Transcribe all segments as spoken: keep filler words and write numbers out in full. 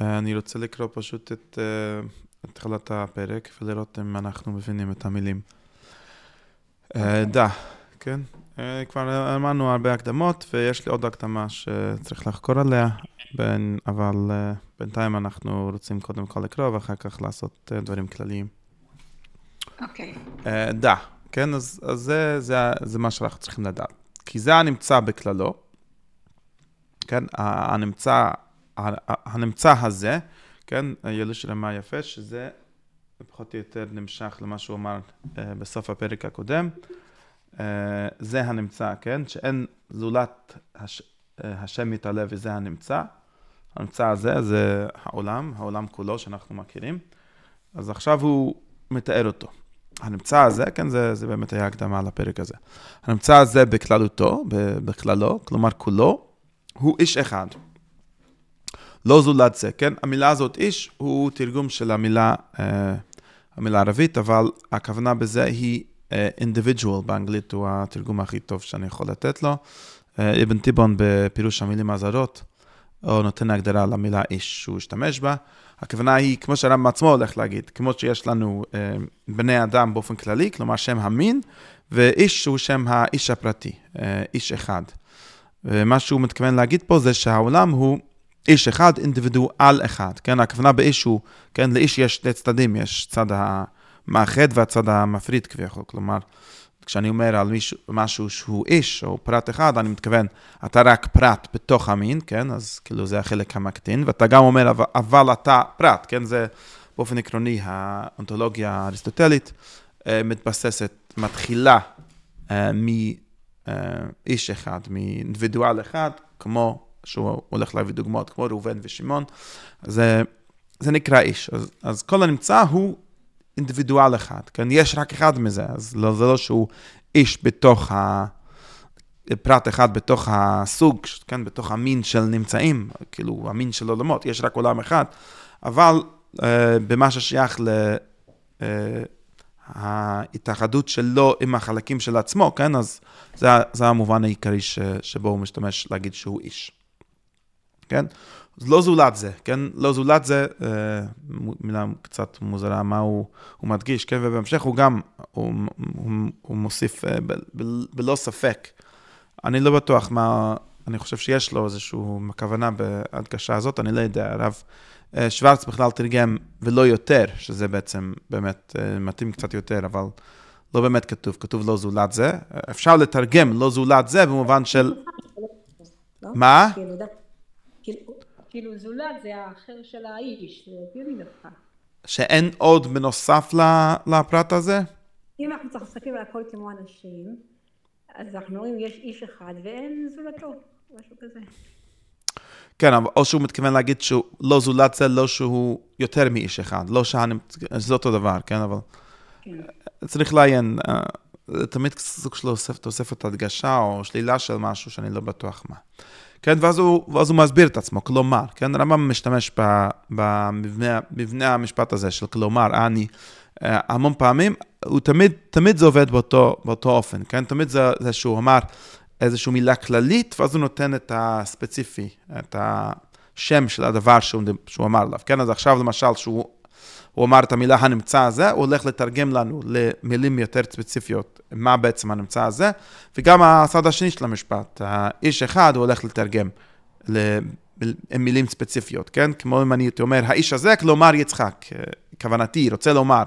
אני רוצה לקרוא פשוט את התחלת הפרק ולראות אם אנחנו מבינים את המילים. דה, כן? כבר אמרנו הרבה הקדמות, ויש לי עוד הקדמה שצריך לחקור עליה, אבל בינתיים אנחנו רוצים קודם כל לקרוא, ואחר כך לעשות דברים כלליים. אוקיי. דה, כן? אז זה, זה, זה מה שאנחנו צריכים לדעת. כי זה הנמצא בכללו, כן? הנמצא, הנמצא הזה, כן? ילוש רמה יפה, שזה פחות או יותר נמשך למה שהוא אמר בסוף הפרק הקודם. זה הנמצא, כן? שאין זולת הש... השם מתעלה וזה הנמצא. הנמצא הזה זה העולם, העולם כולו שאנחנו מכירים. אז עכשיו הוא מתאר אותו. הנמצא הזה, כן, זה, זה באמת היה הקדמה לפרק הזה. הנמצא הזה בכללותו, בכללו, כלומר כולו, הוא איש אחד. לא זולת זה, כן? המילה הזאת איש הוא תרגום של המילה, אה, המילה הערבית, אבל הכוונה בזה היא אה, individual באנגלית, הוא התרגום הכי טוב שאני יכול לתת לו. אה, אבן תיבון בפירוש המילים הזרות, הוא נותן הגדרה למילה איש שהוא השתמש בה. הכוונה היא, כמו שהרמב"ם עצמו הולך להגיד, כמו שיש לנו אה, בני אדם באופן כללי, כלומר שם המין, ואיש שהוא שם האיש הפרטי, אה, איש אחד. ומה שהוא מתכוון להגיד פה זה שהעולם הוא איש אחד, אינדיבידואל אחד, כן? הכוונה באיש הוא, כן? לאיש יש שני צדדים, יש צד המאחד והצד המפריד כביכול, כלומר, כשאני אומר על מישהו, משהו שהוא איש או פרט אחד, אני מתכוון, אתה רק פרט בתוך המין, כן? אז כאילו זה החלק המקטין, ואתה גם אומר, אבל, אבל אתה פרט, כן? זה באופן עקרוני, האונתולוגיה האריסטוטלית מתבססת, מתחילה מאיש אחד, מאינדיבידואל אחד, כמו שהוא הולך להביא דוגמאות, כמו ראובן ושמעון, זה, זה נקרא איש. אז, אז כל הנמצא הוא אינדיבידואל אחד, כן? יש רק אחד מזה, אז לא, זה לא שהוא איש בתוך ה... פרט אחד בתוך הסוג, כן? בתוך המין של נמצאים, כאילו המין של עולמות, יש רק עולם אחד, אבל אה, במה ששייך ל... אה, ההתאחדות שלו עם החלקים של עצמו, כן? אז זה, זה המובן העיקרי ש, שבו הוא משתמש להגיד שהוא איש. כן? אז לא זולת זה, כן? לא זולת זה, אה, מילה קצת מוזרה, מה הוא, הוא מדגיש, כן? ובהמשך הוא גם, הוא, הוא, הוא מוסיף אה, ב, ב, בלא ספק. אני לא בטוח מה, אני חושב שיש לו איזשהו כוונה בהדגשה הזאת, אני לא יודע, הרב אה, שוורץ בכלל תרגם ולא יותר, שזה בעצם באמת אה, מתאים קצת יותר, אבל לא באמת כתוב, כתוב לא זולת זה. אפשר לתרגם לא זולת זה במובן של... מה? כאילו זולת זה האחר של האיש, זה הגיוני דווקא. שאין עוד בנוסף לפרט הזה? אם אנחנו צריכים להסתכל על הכל כמו אנשים, אז אנחנו רואים יש איש אחד ואין זולתו, משהו כזה. כן, או שהוא מתכוון להגיד שהוא לא זולת זה, לא שהוא יותר מאיש אחד, לא שאני, זה אותו דבר, כן, אבל צריך לעיין, תמיד סוג של תוספת הדגשה או שלילה של משהו שאני לא בטוח מה. כן, ואז הוא, ואז הוא מסביר את עצמו, כלומר, כן, הרמב"ם משתמש במבנה, במבנה המשפט הזה של כלומר, אני, המון פעמים, הוא תמיד, תמיד זה עובד באותו, באותו אופן, כן, תמיד זה, זה שהוא אמר איזושהי מילה כללית, ואז הוא נותן את הספציפי, את השם של הדבר שהוא, שהוא אמר עליו, כן, אז עכשיו למשל שהוא, הוא אמר את המילה הנמצא הזה, הוא הולך לתרגם לנו למילים יותר ספציפיות, מה בעצם הנמצא הזה, וגם הצד השני של המשפט, האיש אחד, הוא הולך לתרגם למילים ספציפיות, כן? כמו אם אני אומר, האיש הזה, כלומר יצחק, כוונתי, רוצה לומר,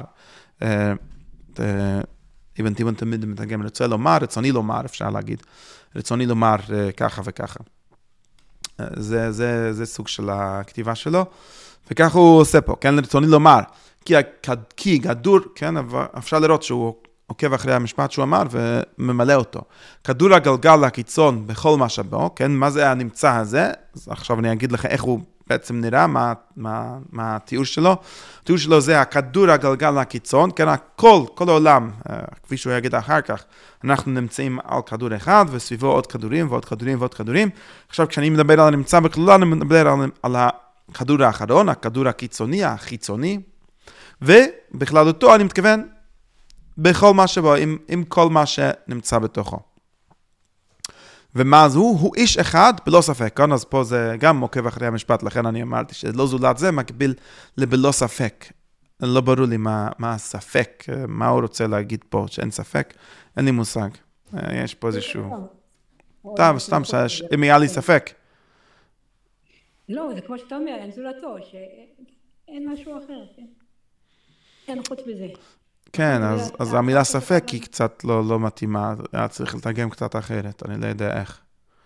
אבן תיבון תמיד מתרגם, רוצה לומר, רצוני לומר, אפשר להגיד, רצוני לומר ככה וככה. זה, זה, זה סוג של הכתיבה שלו. וכך הוא עושה פה, כן, לרצוני לומר, כי, כי גדור, כן, אפשר לראות שהוא עוקב אחרי המשפט שהוא אמר וממלא אותו. כדור הגלגל הקיצון בכל מה שבו, כן, מה זה הנמצא הזה? אז עכשיו אני אגיד לך איך הוא בעצם נראה, מה, מה, מה התיאור שלו. התיאור שלו זה הכדור הגלגל הקיצון, כן, הכל, כל העולם, כפי שהוא יגיד אחר כך, אנחנו נמצאים על כדור אחד, וסביבו עוד כדורים ועוד כדורים ועוד כדורים. עכשיו, כשאני מדבר על הנמצא בכללה, אני מדבר על, על ה... הכדור האחרון, הכדור הקיצוני, החיצוני, ובכללותו אני מתכוון בכל מה שבו, עם, עם כל מה שנמצא בתוכו. ומה זה הוא? הוא איש אחד, בלא ספק. כאן אז פה זה גם עוקב אחרי המשפט, לכן אני אמרתי שלא זולת זה, מקביל לבלא ספק. לא ברור לי מה, מה הספק, מה הוא רוצה להגיד פה, שאין ספק. אין לי מושג. יש פה איזשהו... טוב, סתם, אם היה לי ספק. לא, זה כמו שאתה אומר, אין זולתו, שאין משהו אחר, כן? אין חוץ בזה. כן, אז, אז המילה ספק היא קצת לא, לא מתאימה, היה צריך לתרגם קצת אחרת, אני לא יודע איך.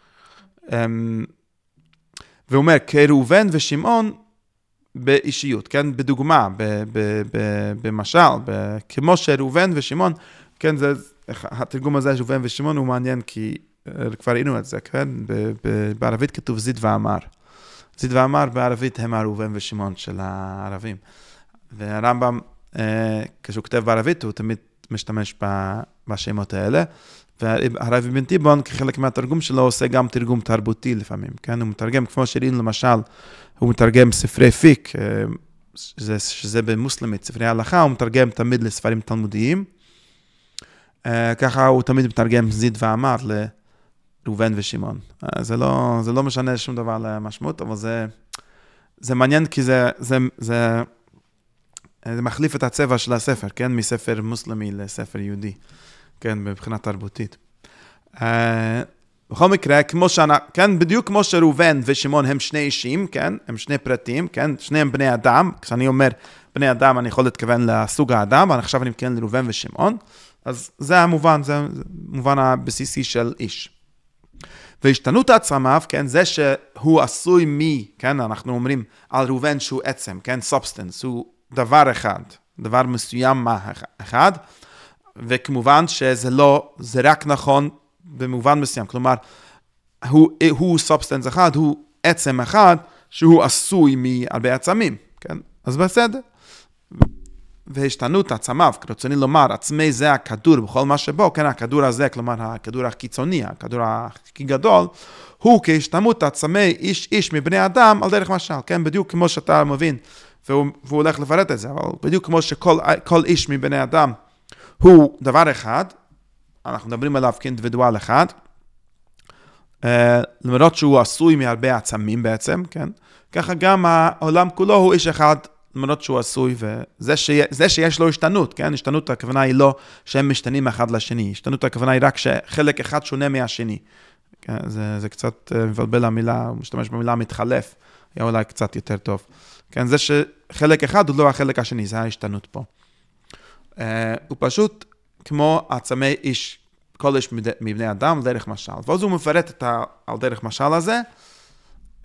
והוא אומר, כראובן ושמעון באישיות, כן, בדוגמה, ב, ב, ב, במשל, ב, כמו שראובן ושמעון, כן, זה, התרגום הזה, ראובן ושמעון, הוא מעניין, כי כבר ראינו את זה, כן, ב, ב, בערבית כתוב זיד ואמר. זיד ואמר בערבית הם ראובן ושמעון של הערבים. והרמב"ם, כשהוא כותב בערבית, הוא תמיד משתמש בשמות האלה, והרב אבן תיבון, כחלק מהתרגום שלו, עושה גם תרגום תרבותי לפעמים, כן? הוא מתרגם, כמו שראינו למשל, הוא מתרגם ספרי פיק, שזה, שזה במוסלמית, ספרי ההלכה, הוא מתרגם תמיד לספרים תלמודיים, ככה הוא תמיד מתרגם זיד ואמר לראובן ושמעון. זה לא, זה לא משנה שום דבר למשמעות, אבל זה, זה מעניין כי זה, זה, זה, זה מחליף את הצבע של הספר, כן? מספר מוסלמי לספר יהודי, כן? מבחינה תרבותית. בכל מקרה, כמו שאני, כן? בדיוק כמו שראובן ושמעון הם שני אישים, כן? הם שני פרטים, כן? שניהם בני אדם. כשאני אומר בני אדם, אני יכול להתכוון לסוג האדם, אבל עכשיו אני מתכוון לראובן ושמעון. אז זה המובן, זה המובן הבסיסי של איש. והשתנות עצמיו, כן? זה שהוא עשוי מי, כן? אנחנו אומרים על ראובן שהוא עצם, כן? substance, הוא דבר אחד, דבר מסוים מה אחד, וכמובן שזה לא, זה רק נכון במובן מסוים, כלומר, הוא, הוא substance אחד, הוא עצם אחד, שהוא עשוי מהרבה עצמים, כן? אז בסדר. והשתנות עצמיו, רצוני לומר, עצמי זה הכדור בכל מה שבו, כן, הכדור הזה, כלומר, הכדור הקיצוני, הכדור הכי גדול, הוא כהשתנות עצמי איש איש מבני אדם על דרך משל, כן, בדיוק כמו שאתה מבין, והוא, והוא הולך לפרט את זה, אבל בדיוק כמו שכל כל איש מבני אדם הוא דבר אחד, אנחנו מדברים עליו כאינדיבידואל אחד, למרות שהוא עשוי מהרבה עצמים בעצם, כן, ככה גם העולם כולו הוא איש אחד, למרות שהוא עשוי, וזה שיה, זה שיש לו השתנות, כן? השתנות הכוונה היא לא שהם משתנים אחד לשני, השתנות הכוונה היא רק שחלק אחד שונה מהשני. כן? זה, זה קצת מבלבל המילה, הוא משתמש במילה מתחלף, היה אולי קצת יותר טוב. כן? זה שחלק אחד הוא לא החלק השני, זה ההשתנות פה. Uh, הוא פשוט כמו עצמי איש, כל איש מבני אדם, דרך משל. ואז הוא מפרט את ה, על דרך משל הזה, um,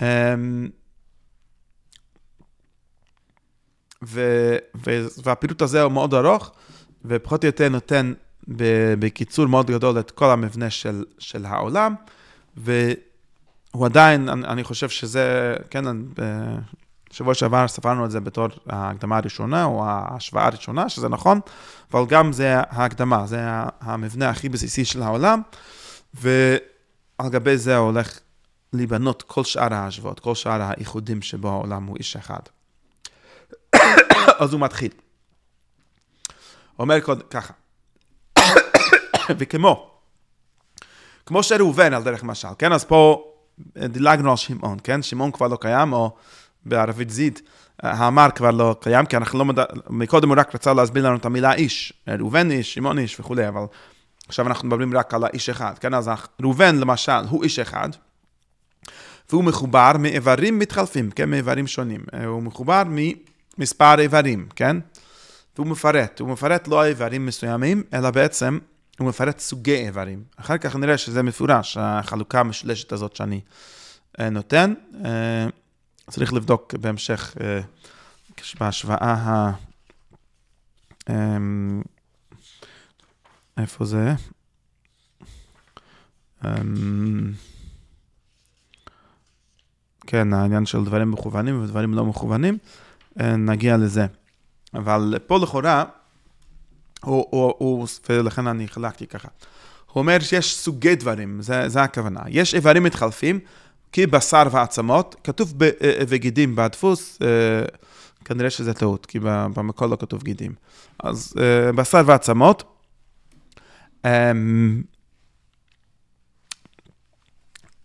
ו- ו- והפירוט הזה הוא מאוד ארוך, ופחות או יותר נותן בקיצור מאוד גדול את כל המבנה של, של העולם, והוא עדיין, אני, אני חושב שזה, כן, בשבוע שעבר ספרנו את זה בתור ההקדמה הראשונה, או ההשוואה הראשונה, שזה נכון, אבל גם זה ההקדמה, זה המבנה הכי בסיסי של העולם, ועל גבי זה הולך להיבנות כל שאר ההשוואות, כל שאר האיחודים שבו העולם הוא איש אחד. אז הוא מתחיל. אומר ככה. וכמו, כמו שראובן על דרך משל, כן? אז פה דילגנו על שמעון, כן? שמעון כבר לא קיים, או בערבית זיד, האמר כבר לא קיים, כי אנחנו לא מדע... מקודם הוא רק רצה להסביר לנו את המילה איש, ראובן איש, שמעון איש וכו', אבל עכשיו אנחנו מדברים רק על האיש אחד, כן? אז ראובן למשל הוא איש אחד, והוא מחובר מאיברים מתחלפים, כן? מאיברים שונים. הוא מחובר מ... מספר איברים, כן? והוא מפרט, הוא מפרט לא איברים מסוימים, אלא בעצם הוא מפרט סוגי איברים. אחר כך נראה שזה מפורש, החלוקה המשולשת הזאת שאני נותן. צריך לבדוק בהמשך בהשוואה ה... איפה זה? כן, העניין של דברים מכוונים ודברים לא מכוונים. נגיע לזה. אבל פה לכאורה, הוא, הוא, הוא, ולכן אני חלקתי ככה. הוא אומר שיש סוגי דברים, זה, זה הכוונה. יש איברים מתחלפים, כי בשר ועצמות, כתוב בגידים בדפוס, כנראה שזה טעות, כי במקור לא כתוב גידים. אז בשר ועצמות,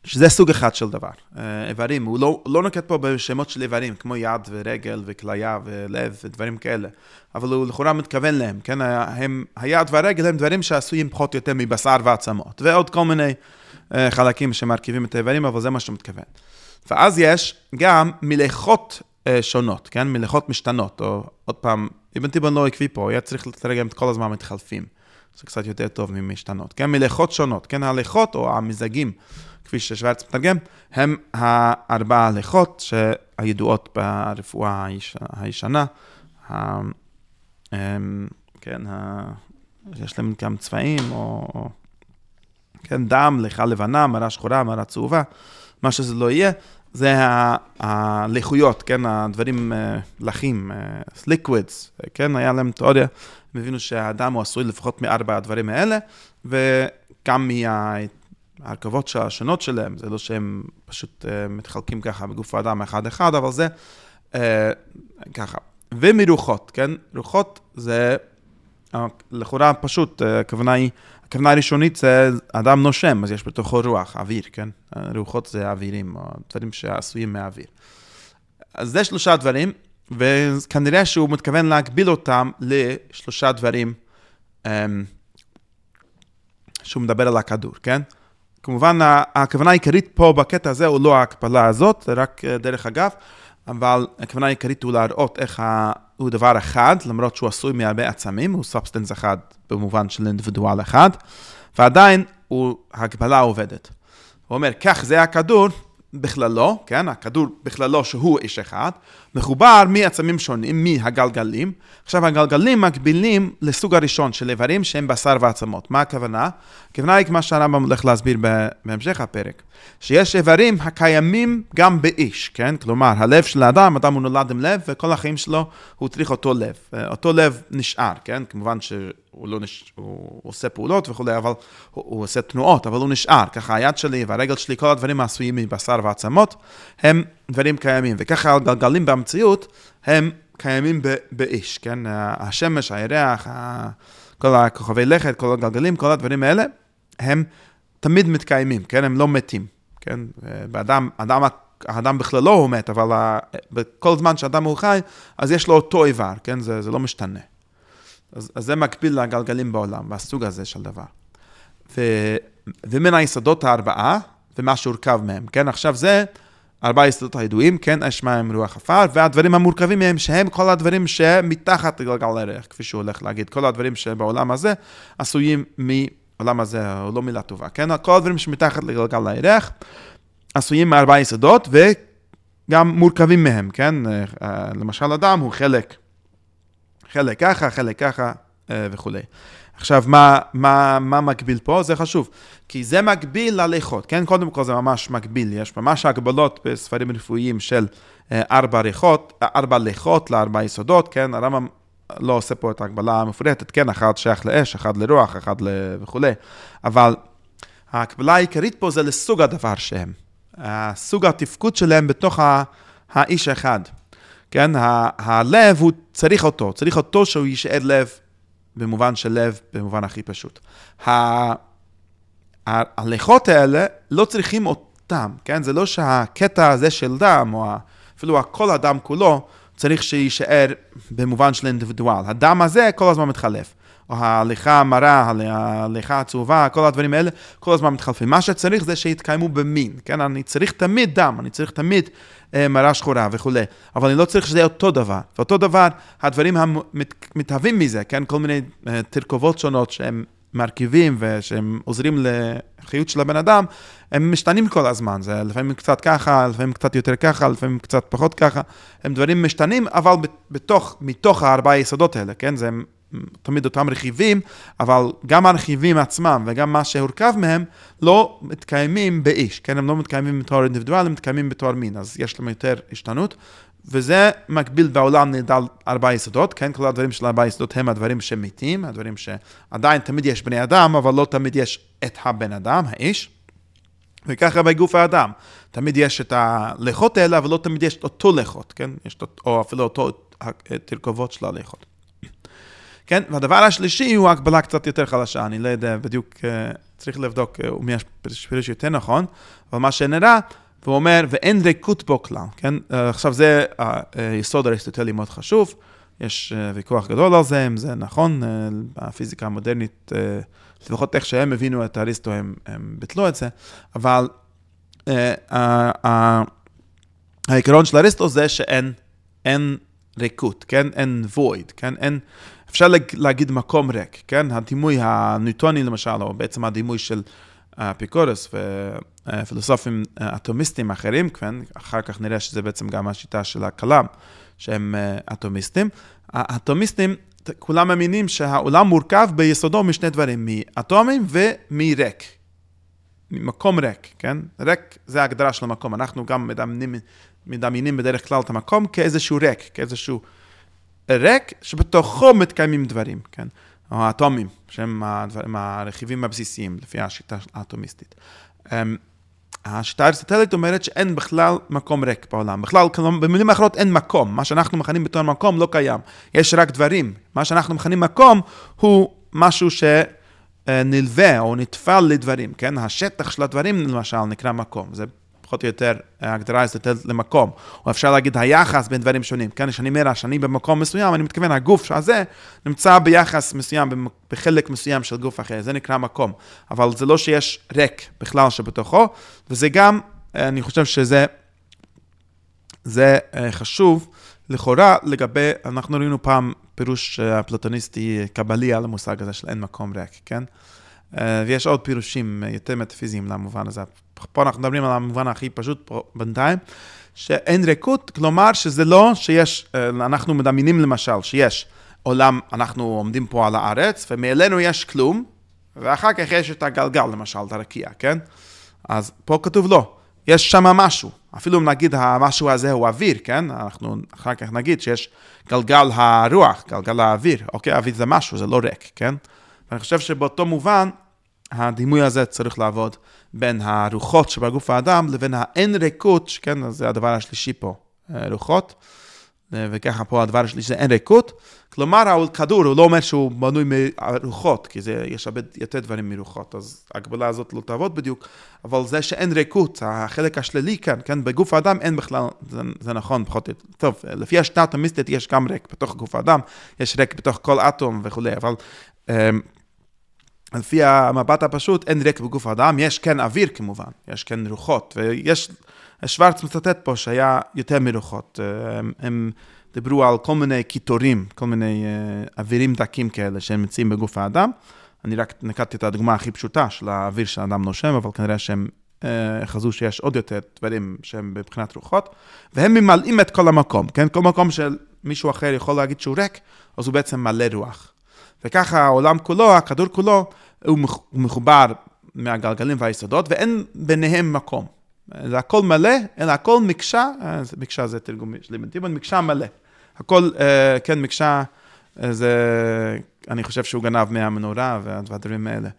שזה סוג אחד של דבר. איברים, הוא לא, לא נוקט פה בשמות של איברים, כמו יד ורגל וכליה ולב ודברים כאלה, אבל הוא לכאורה מתכוון להם, כן? הם, היד והרגל הם דברים שעשויים פחות או יותר מבשר ועצמות, ועוד כל מיני חלקים שמרכיבים את האיברים, אבל זה מה שאתה מתכוון. ואז יש גם מלאכות שונות, כן? מלאכות משתנות, או עוד פעם, אבן תיבון לא עקבי פה, היה צריך לתרגם את כל הזמן מתחלפים. זה קצת יותר טוב ממשתנות, כן? מלאכות שונות, כן? הלאכות או המזגים, כפי ששוורץ מתרגם, הם הארבעה הלאכות שהידועות ברפואה הישנה. כן, יש להם גם צבעים, או כן, דם, ליכה לבנה, מרה שחורה, מרה צהובה, מה שזה לא יהיה, זה הלחויות, כן, הדברים לחים, liquids, כן, היה להם תיאוריה, הם הבינו שהאדם הוא עשוי לפחות מארבע הדברים האלה, וגם מההרכבות השונות שלהם, זה לא שהם פשוט מתחלקים ככה בגוף האדם אחד אחד, אבל זה ככה. ומרוחות, כן, רוחות זה לכאורה פשוט, הכוונה היא, הכוונה הראשונית זה אדם נושם, אז יש בתוכו רוח, אוויר, כן? רוחות זה אווירים, או דברים שעשויים מהאוויר. אז זה שלושה דברים, וכנראה שהוא מתכוון להגביל אותם לשלושה דברים שהוא מדבר על הכדור, כן? כמובן, הכוונה העיקרית פה בקטע הזה הוא לא ההקפלה הזאת, זה רק דרך אגב, אבל הכוונה העיקרית הוא להראות איך הוא דבר אחד, למרות שהוא עשוי מהרבה עצמים, הוא סאבסטנס אחד במובן של אינדיבידואל אחד, ועדיין הוא, ההקבלה עובדת. הוא אומר, כך זה הכדור בכללו, כן, הכדור בכללו שהוא איש אחד, מחובר מעצמים שונים, מהגלגלים. עכשיו הגלגלים מקבילים לסוג הראשון של איברים שהם בשר ועצמות. מה הכוונה? הכוונה היא כמו שהרמב"ם הולך להסביר בהמשך הפרק, שיש איברים הקיימים גם באיש, כן? כלומר, הלב של האדם, אדם הוא נולד עם לב, וכל החיים שלו הוא צריך אותו לב. אותו לב נשאר, כן? כמובן שהוא לא נש... הוא עושה פעולות וכו', אבל הוא, הוא עושה תנועות, אבל הוא נשאר. ככה היד שלי והרגל שלי, כל הדברים העשויים מבשר ועצמות, הם דברים קיימים. וככה הגלגלים במציאות, הם קיימים ב- באיש, כן? השמש, הירח, ה... כל הכוכבי לכת, כל הגלגלים, כל הדברים האלה, הם תמיד מתקיימים, כן? הם לא מתים, כן? באדם, אדם, האדם בכללו הוא מת, אבל בכל זמן שאדם הוא חי, אז יש לו אותו איבר, כן? זה, זה לא משתנה. אז, אז זה מקביל לגלגלים בעולם, והסוג הזה של דבר. ו, ומן היסודות הארבעה, ומה שהורכב מהם, כן? עכשיו זה ארבעה יסודות הידועים, כן? אש מים רוח עפר, והדברים המורכבים מהם, שהם כל הדברים שמתחת לגלגל הירח, כפי שהוא הולך להגיד, כל הדברים שבעולם הזה עשויים מעולם הזה, הוא לא מילה טובה, כן? כל הדברים שמתחת לגלגל הירח, עשויים מארבעה יסודות, וגם מורכבים מהם, כן? למשל, אדם הוא חלק, חלק ככה, חלק ככה, וכו'. עכשיו, מה, מה, מה מקביל פה? זה חשוב. כי זה מקביל לליכות, כן? קודם כל זה ממש מקביל. יש ממש הגבלות בספרים רפואיים של ארבע ליכות, ארבע ליכות לארבע יסודות, כן? הרמב"ם לא עושה פה את ההגבלה המפורטת, כן? אחד שייך לאש, אחד לרוח, אחד ל... וכו'. אבל ההקבלה העיקרית פה זה לסוג הדבר שהם. סוג התפקוד שלהם בתוך האיש האחד. כן? ה- הלב הוא צריך אותו, צריך אותו שהוא יישאר לב, במובן של לב, במובן הכי פשוט. הליכות האלה לא צריכים אותם, כן? זה לא שהקטע הזה של דם, או אפילו כל הדם כולו, צריך שישאר במובן של אינדיבידואל. הדם הזה כל הזמן מתחלף. או ההליכה המרה, ההליכה הצהובה, כל הדברים האלה, כל הזמן מתחלפים. מה שצריך זה שיתקיימו במין, כן? אני צריך תמיד דם, אני צריך תמיד אה, מרה שחורה וכו'. אבל אני לא צריך שזה אותו דבר. ואותו דבר, הדברים המתהווים מזה, כן? כל מיני אה, תרכובות שונות שהם מרכיבים ושהם עוזרים לחיות של הבן אדם, הם משתנים כל הזמן. זה לפעמים קצת ככה, לפעמים קצת יותר ככה, לפעמים קצת פחות ככה. הם דברים משתנים, אבל בתוך, מתוך הארבעה יסודות האלה, כן? זה תמיד אותם רכיבים, אבל גם הרכיבים עצמם וגם מה שהורכב מהם לא מתקיימים באיש, כן? הם לא מתקיימים בתור אינדיבידואל, הם מתקיימים בתור מין, אז יש להם יותר השתנות, וזה מקביל בעולם נדל ארבעה יסודות, כן? כל הדברים של ארבעה יסודות הם הדברים שמתים, הדברים שעדיין תמיד יש בני אדם, אבל לא תמיד יש את הבן אדם, האיש, וככה בגוף האדם, תמיד יש את הליכות האלה, אבל לא תמיד יש אותו ליכות, כן? יש או אפילו אותו תרכובות של הליכות. כן? והדבר השלישי הוא הקבלה קצת יותר חלשה, אני לא יודע בדיוק, צריך לבדוק ומי יש פירוש יותר נכון, אבל מה שנראה, והוא אומר, ואין ריקות בו כלל, כן? עכשיו זה היסוד האריסטוטלי מאוד חשוב, יש ויכוח גדול על זה, אם זה נכון, בפיזיקה המודרנית, לפחות איך שהם הבינו את האריסטו, הם, הם ביטלו את זה, אבל העיקרון של האריסטו זה שאין אין ריקות, כן? אין void, כן? אין, אפשר להגיד מקום ריק, כן? הדימוי הניוטוני למשל, או בעצם הדימוי של אפיקורס ופילוסופים אטומיסטים אחרים, כן? אחר כך נראה שזה בעצם גם השיטה של הכלם, שהם אטומיסטים. האטומיסטים, כולם מאמינים שהעולם מורכב ביסודו משני דברים, מאטומים ומריק. ממקום ריק, כן? ריק זה ההגדרה של המקום. אנחנו גם מדמיינים, מדמיינים בדרך כלל את המקום כאיזשהו ריק, כאיזשהו ריק שבתוכו מתקיימים דברים, כן? או האטומים, שהם הדברים, הרכיבים הבסיסיים, לפי השיטה האטומיסטית. השיטה האריסטוטלית אומרת שאין בכלל מקום ריק בעולם. בכלל, במילים אחרות, אין מקום. מה שאנחנו מכנים בתור מקום לא קיים. יש רק דברים. מה שאנחנו מכנים מקום הוא משהו שנלווה או נטפל לדברים, כן? השטח של הדברים, למשל, נקרא מקום. זה פחות או יותר הגדרה האריסטוטלית למקום. או אפשר להגיד היחס בין דברים שונים. כן? כשאני אומר שאני במקום מסוים, אני מתכוון, הגוף הזה נמצא ביחס מסוים, בחלק מסוים של גוף אחר. זה נקרא מקום. אבל זה לא שיש ריק בכלל שבתוכו, וזה גם, אני חושב שזה זה חשוב, לכאורה, לגבי, אנחנו ראינו פעם פירוש הפלטוניסטי קבלי על המושג הזה של אין מקום ריק, כן? ויש עוד פירושים יותר מטאפיזיים למובן הזה. פה אנחנו מדברים על המובן הכי פשוט בינתיים, שאין ריקות, כלומר שזה לא שיש, אנחנו מדמיינים למשל שיש עולם, אנחנו עומדים פה על הארץ, ומעלינו יש כלום, ואחר כך יש את הגלגל למשל, את הרקיע, כן? אז פה כתוב לא, יש שם משהו, אפילו אם נגיד המשהו הזה הוא אוויר, כן? אנחנו אחר כך נגיד שיש גלגל הרוח, גלגל האוויר, אוקיי? אוויר זה משהו, זה לא ריק, כן? ואני חושב שבאותו מובן, הדימוי הזה צריך לעבוד בין הרוחות שבגוף האדם לבין האין ריקות, כן, אז זה הדבר השלישי פה, רוחות, וככה פה הדבר השלישי זה אין ריקות, כלומר, הכדור, הוא לא אומר שהוא בנוי מרוחות, כי זה יש הרבה יותר דברים מרוחות, אז ההגבלה הזאת לא תעבוד בדיוק, אבל זה שאין ריקות, החלק השלילי כאן, כן, בגוף האדם אין בכלל, זה, זה נכון, פחות, טוב, לפי השיטה האטומיסטית יש גם ריק בתוך גוף האדם, יש ריק בתוך כל אטום וכו', אבל לפי המבט הפשוט, אין ריק בגוף האדם, יש כן אוויר כמובן, יש כן רוחות, ויש, שוורץ מצטט פה שהיה יותר מרוחות, הם, הם דיברו על כל מיני קיטורים, כל מיני אווירים דקים כאלה שהם מציעים בגוף האדם, אני רק נקטתי את הדוגמה הכי פשוטה של האוויר שהאדם נושם, אבל כנראה שהם חזו שיש עוד יותר דברים שהם בבחינת רוחות, והם ממלאים את כל המקום, כן? כל מקום שמישהו אחר יכול להגיד שהוא ריק, אז הוא בעצם מלא רוח. וככה העולם כולו, הכדור כולו, הוא מחובר מהגלגלים והיסודות, ואין ביניהם מקום. זה הכל מלא, אלא הכל מקשה, מקשה זה תרגום שלי בנתיבון, מקשה מלא. הכל, כן, מקשה, זה, אני חושב שהוא גנב מהמנורה והדברים האלה.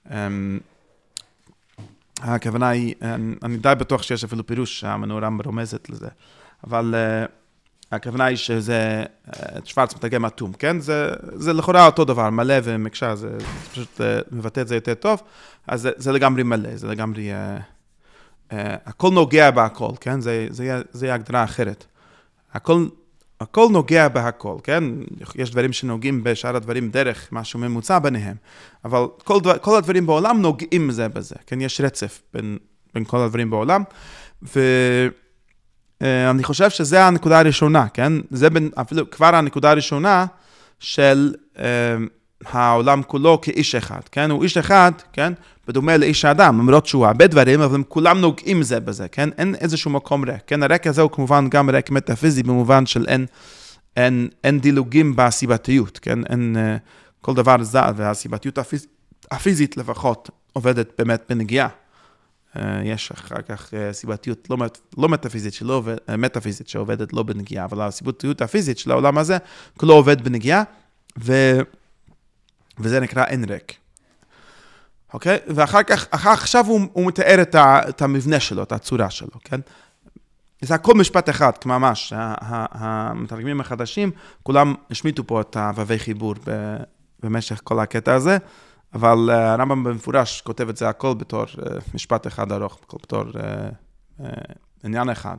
הכוונה היא, אני די בטוח שיש אפילו פירוש שהמנורה מרומזת לזה, אבל הכוונה היא שזה, שוורץ מתרגם אטום, כן? זה, זה לכאורה אותו דבר, מלא ומקשה, זה פשוט מבטא את זה יותר טוב, אז זה, זה לגמרי מלא, זה לגמרי, uh, uh, הכל נוגע בהכל, כן? זה, זה, זה הגדרה אחרת. הכל, הכל נוגע בהכל, כן? יש דברים שנוגעים בשאר הדברים דרך משהו ממוצע ביניהם, אבל כל, דבר, כל הדברים בעולם נוגעים זה בזה, כן? יש רצף בין, בין כל הדברים בעולם, ו... אני חושב שזה הנקודה הראשונה, כן? זה בין, אפילו כבר הנקודה הראשונה של אה, העולם כולו כאיש אחד, כן? הוא איש אחד, כן? בדומה לאיש האדם, למרות שהוא הרבה דברים, אבל הם כולם נוגעים זה בזה, כן? אין איזשהו מקום ריק, כן? הרק הזה הוא כמובן גם ריק מטאפיזי, במובן של אין, אין, אין דילוגים בסיבתיות, כן? אין אה, כל דבר זה, והסיבתיות הפיז, הפיזית לפחות עובדת באמת בנגיעה. יש אחר כך סיבתיות לא, לא מטאפיזית, שלא, מטאפיזית שעובדת לא בנגיעה, אבל הסיבתיות הפיזית של העולם הזה כולו עובד בנגיעה, ו, וזה נקרא אין ריק. אוקיי? ואחר כך, אחר, עכשיו הוא, הוא מתאר את, ה, את המבנה שלו, את הצורה שלו, כן? זה הכל משפט אחד, ממש. המתרגמים החדשים, כולם השמיטו פה את הווי חיבור במשך כל הקטע הזה, אבל הרמב"ם במפורש כותב את זה הכל בתור משפט אחד ארוך, בתור עניין אחד.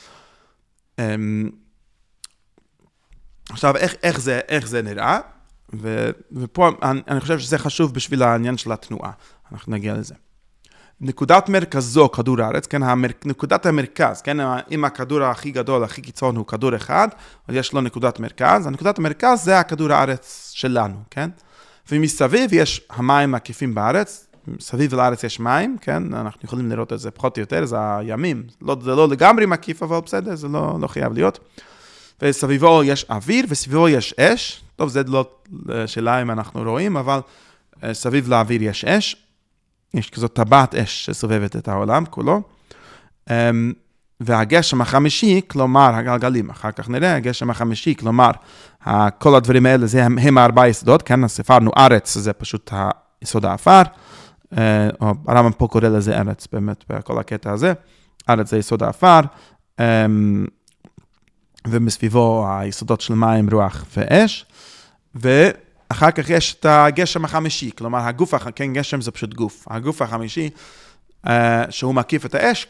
עכשיו, איך, איך זה, איך זה נראה? ו, ופה אני, אני חושב שזה חשוב בשביל העניין של התנועה. אנחנו נגיע לזה. נקודת מרכזו, כדור הארץ, כן, המר, נקודת המרכז, כן, אם הכדור הכי גדול, הכי קיצון הוא כדור אחד, אז יש לו נקודת מרכז, הנקודת המרכז זה הכדור הארץ שלנו, כן? ומסביב יש המים עקיפים בארץ, סביב לארץ יש מים, כן, אנחנו יכולים לראות את זה פחות או יותר, זה הימים, לא, זה לא לגמרי מקיף, אבל בסדר, זה לא, לא חייב להיות. וסביבו יש אוויר, וסביבו יש אש, טוב, זה לא שאלה אם אנחנו רואים, אבל סביב לאוויר יש אש, יש כזאת טבעת אש שסובבת את העולם כולו, והגשם החמישי, כלומר הגלגלים, אחר כך נראה, הגשם החמישי, כלומר, כל הדברים האלה, זה הם הארבעה יסודות, כן, ספרנו ארץ, זה פשוט היסוד האפר, הרמב"ם פה קורא לזה ארץ, באמת, בכל הקטע הזה, ארץ זה יסוד האפר, ומסביבו היסודות של מים, רוח ואש, ואחר כך יש את הגשם החמישי, כלומר הגוף, כן, גשם זה פשוט גוף, הגוף החמישי, שהוא מקיף את האש,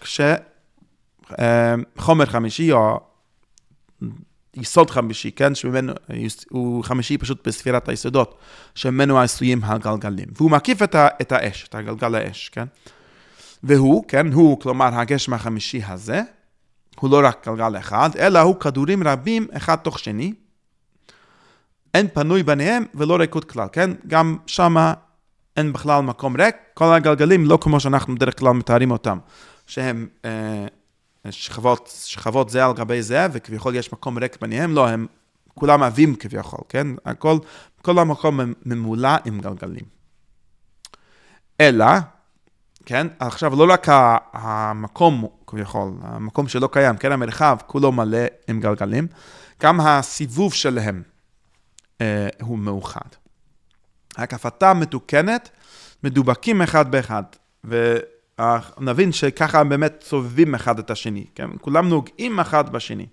כשחומר חמישי, או יסוד חמישי, כן, שממנו, הוא חמישי פשוט בספירת היסודות, שממנו עשויים הגלגלים, והוא מקיף את, ה, את האש, את הגלגל האש, כן, והוא, כן, הוא, כלומר הגשם החמישי הזה, הוא לא רק גלגל אחד, אלא הוא כדורים רבים, אחד תוך שני, אין פנוי ביניהם ולא ריקות כלל, כן? גם שמה אין בכלל מקום ריק, כל הגלגלים לא כמו שאנחנו בדרך כלל מתארים אותם, שהם אה, שכבות, שכבות זה על גבי זה, וכביכול יש מקום ריק ביניהם, לא, הם כולם אבים כביכול, כן? הכל, כל המקום ממולא עם גלגלים. אלא, כן? עכשיו לא רק המקום כביכול, המקום שלא קיים, כן? המרחב כולו מלא עם גלגלים, גם הסיבוב שלהם אה, הוא מאוחד. הקפתה מתוקנת, מדובקים אחד באחד, ונבין שככה באמת סובבים אחד את השני, כן? כולם נוגעים אחד בשני.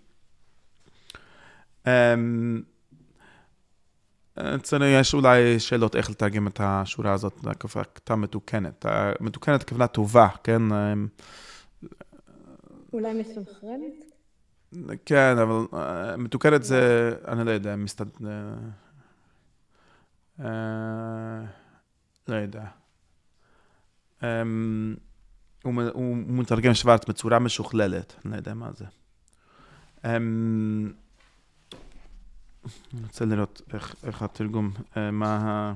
אצלנו יש אולי שאלות איך לתרגם את השורה הזאת, הקפתה מתוקנת. מתוקנת כוונה טובה, כן? אולי מסונכרנת? כן, אבל מתוקנת זה, אני לא יודע, מסתד... לא יודע. הוא מתרגם שוורץ בצורה משוכללת, אני לא יודע מה זה. אני רוצה לראות איך, איך התרגום, מה ה...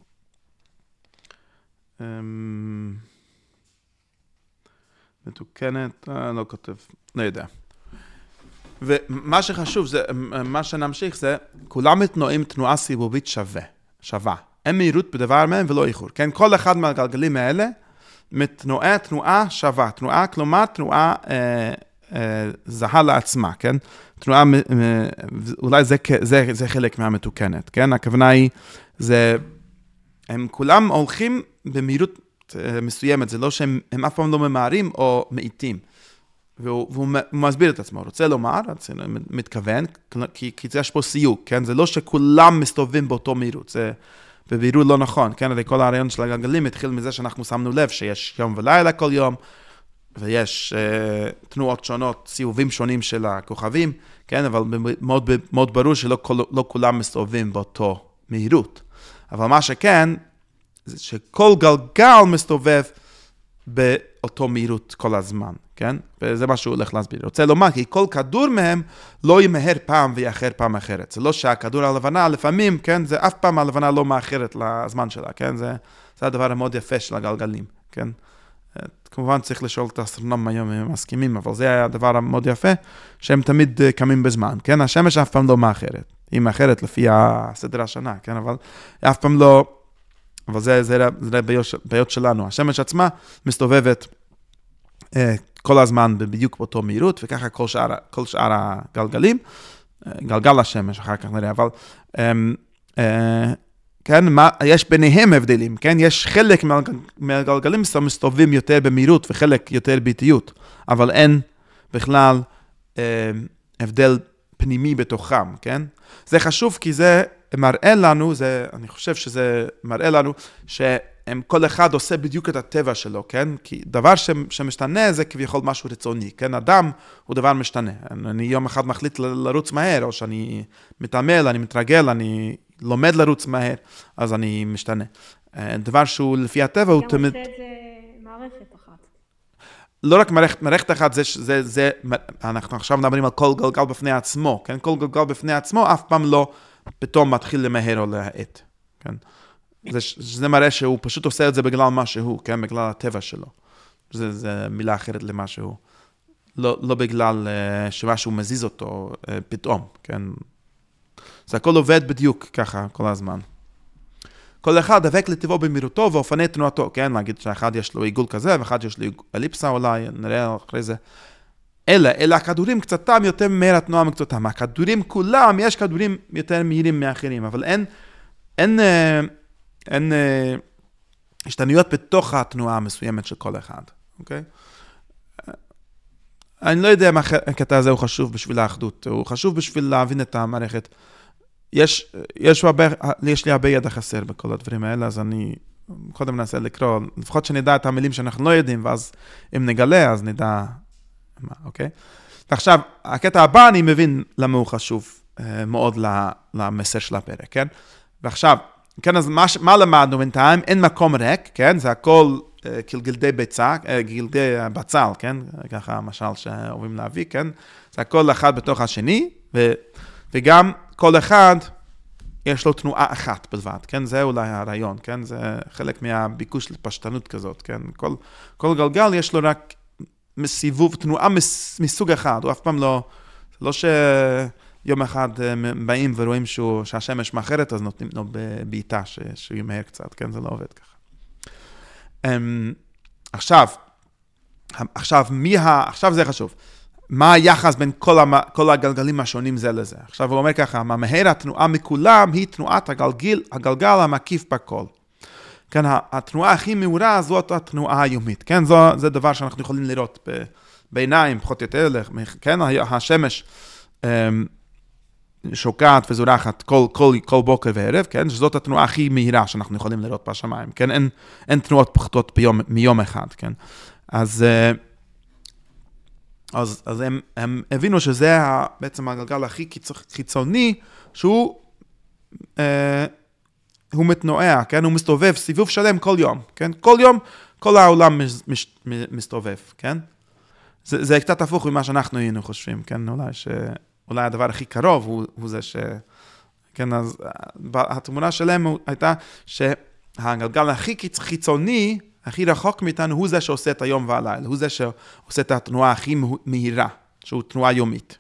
מתוקנת, לא כותב, לא יודע. ומה שחשוב, זה, מה שנמשיך זה, כולם מתנועים תנועה סיבובית שווה, שווה. אין מהירות בדבר מהם ולא איחור. כן, כל אחד מהגלגלים האלה מתנועה תנועה שווה. תנועה, כלומר, תנועה אה, אה, זהה לעצמה, כן? תנועה, אה, אולי זה, זה, זה חלק מהמתוקנת, כן? הכוונה היא, זה, הם כולם הולכים במהירות אה, מסוימת, זה לא שהם הם אף פעם לא ממהרים או מאיטים. והוא, והוא מסביר את עצמו, רוצה לומר, מתכוון, כי, כי יש פה סיוג, כן? זה לא שכולם מסתובבים באותו מהירות, זה בבירור לא נכון, כן? הרי כל הרעיון של הגלגלים התחיל מזה שאנחנו שמנו לב שיש יום ולילה כל יום, ויש אה, תנועות שונות, סיבובים שונים של הכוכבים, כן? אבל מאוד, מאוד ברור שלא כל, לא כולם מסתובבים באותו מהירות. אבל מה שכן, זה שכל גלגל מסתובב באותו מהירות כל הזמן, כן? וזה מה שהוא הולך להסביר. רוצה לומר, כי כל כדור מהם לא ימהר פעם ויאחר פעם אחרת. זה לא שהכדור הלבנה לפעמים, כן? זה אף פעם הלבנה לא מאחרת לזמן שלה, כן? זה, זה הדבר המאוד יפה של הגלגלים, כן? כמובן צריך לשאול את האסטרונום היום אם הם מסכימים, אבל זה היה הדבר המאוד יפה, שהם תמיד קמים בזמן, כן? השמש אף פעם לא מאחרת. היא מאחרת לפי הסדר השנה, כן? אבל אף פעם לא... אבל זה, זה, זה בעיות שלנו. השמש עצמה מסתובבת אה, כל הזמן בדיוק באותו מהירות, וככה כל שאר, כל שאר הגלגלים, אה, גלגל השמש, אחר כך נראה, אבל אה, אה, כן, מה, יש ביניהם הבדלים, כן? יש חלק מהגלגלים מסתובבים יותר במהירות, וחלק יותר באיטיות, אבל אין בכלל הבדל פנימי בתוכם, כן? זה חשוב כי זה מראה לנו, זה, אני חושב שזה מראה לנו, שהם כל אחד עושה בדיוק את הטבע שלו, כן? כי דבר ש, שמשתנה זה כביכול משהו רצוני, כן? אדם הוא דבר משתנה. אני יום אחד מחליט לרוץ מהר, או שאני מתעמל, אני מתרגל, אני לומד לרוץ מהר, אז אני משתנה. דבר שהוא לפי הטבע הוא תמיד... גם עושה את זה מערכת אחת. לא רק מערכת, מערכת אחת, זה, זה, זה, אנחנו עכשיו מדברים על כל גלגל בפני עצמו, כן? כל גלגל בפני עצמו אף פעם לא פתאום מתחיל למהר או להאט, כן? זה, זה מראה שהוא פשוט עושה את זה בגלל מה שהוא, כן? בגלל הטבע שלו. זה, זה מילה אחרת למה שהוא. לא, לא בגלל uh, שמשהו מזיז אותו uh, פתאום, כן? זה הכל עובד בדיוק ככה כל הזמן. כל אחד דבק לטבעו במהירותו ואופני תנועתו, כן? להגיד שאחד יש לו עיגול כזה, ואחד יש לו אליפסה אולי, נראה אחרי זה. אלא, אלא הכדורים קצתם יותר מהר התנועה מקצותם. הכדורים כולם, יש כדורים יותר מהירים מאחרים, אבל אין, אין, אין, אין השתנויות בתוך התנועה המסוימת של כל אחד, אוקיי? אני לא יודע אם הקטע הזה הוא חשוב בשביל האחדות, הוא חשוב בשביל להבין את המערכת. יש, יש, הרבה, יש לי הרבה ידע חסר בכל הדברים האלה, אז אני קודם ננסה לקרוא, לפחות שנדע את המילים שאנחנו לא יודעים, ואז אם נגלה, אז נדע מה, אוקיי? ועכשיו, הקטע הבא אני מבין למה הוא חשוב מאוד למסר של הפרק, כן? ועכשיו, כן, אז מה, מה למדנו בינתיים? אין מקום ריק, כן? זה הכל כאילו גלדי ביצה, גלדי בצל, כן? ככה המשל שאוהבים להביא, כן? זה הכל אחד בתוך השני, ו, וגם כל אחד יש לו תנועה אחת בלבד, כן? זה אולי הרעיון, כן? זה חלק מהביקוש לפשטנות כזאת, כן? כל, כל גלגל יש לו רק סיבוב, תנועה מס, מסוג אחד, הוא אף פעם לא, לא שיום אחד באים ורואים שהוא, שהשמש מאחרת, אז נותנים לו בעיטה שהוא ימהר קצת, כן? זה לא עובד ככה. עכשיו, עכשיו, מי ה... עכשיו זה חשוב. מה היחס בין כל, המ... כל הגלגלים השונים זה לזה? עכשיו הוא אומר ככה, מהר התנועה מכולם היא תנועת הגלגל, הגלגל המקיף בכל. כן, התנועה הכי מהירה זאת התנועה היומית. כן, זו, זה דבר שאנחנו יכולים לראות ב... בעיניים, פחות או יותר, כן, השמש שוקעת וזורחת כל, כל, כל בוקר וערב, כן, שזאת התנועה הכי מהירה שאנחנו יכולים לראות בשמיים, כן, אין, אין תנועות פחותות ביום, מיום אחד, כן. אז... אז, אז הם, הם הבינו שזה בעצם הגלגל הכי חיצוני, שהוא אה, הוא מתנועע, כן? הוא מסתובב סיבוב שלם כל יום, כן? כל יום, כל העולם מש, מש, מסתובב, כן? זה, זה קצת הפוך ממה שאנחנו היינו חושבים, כן? אולי, ש, אולי הדבר הכי קרוב הוא, הוא זה ש... כן, אז התמונה שלהם הייתה שהגלגל הכי חיצוני, הכי רחוק מאיתנו, הוא זה שעושה את היום והלילה, הוא זה שעושה את התנועה הכי מהירה, שהוא תנועה יומית.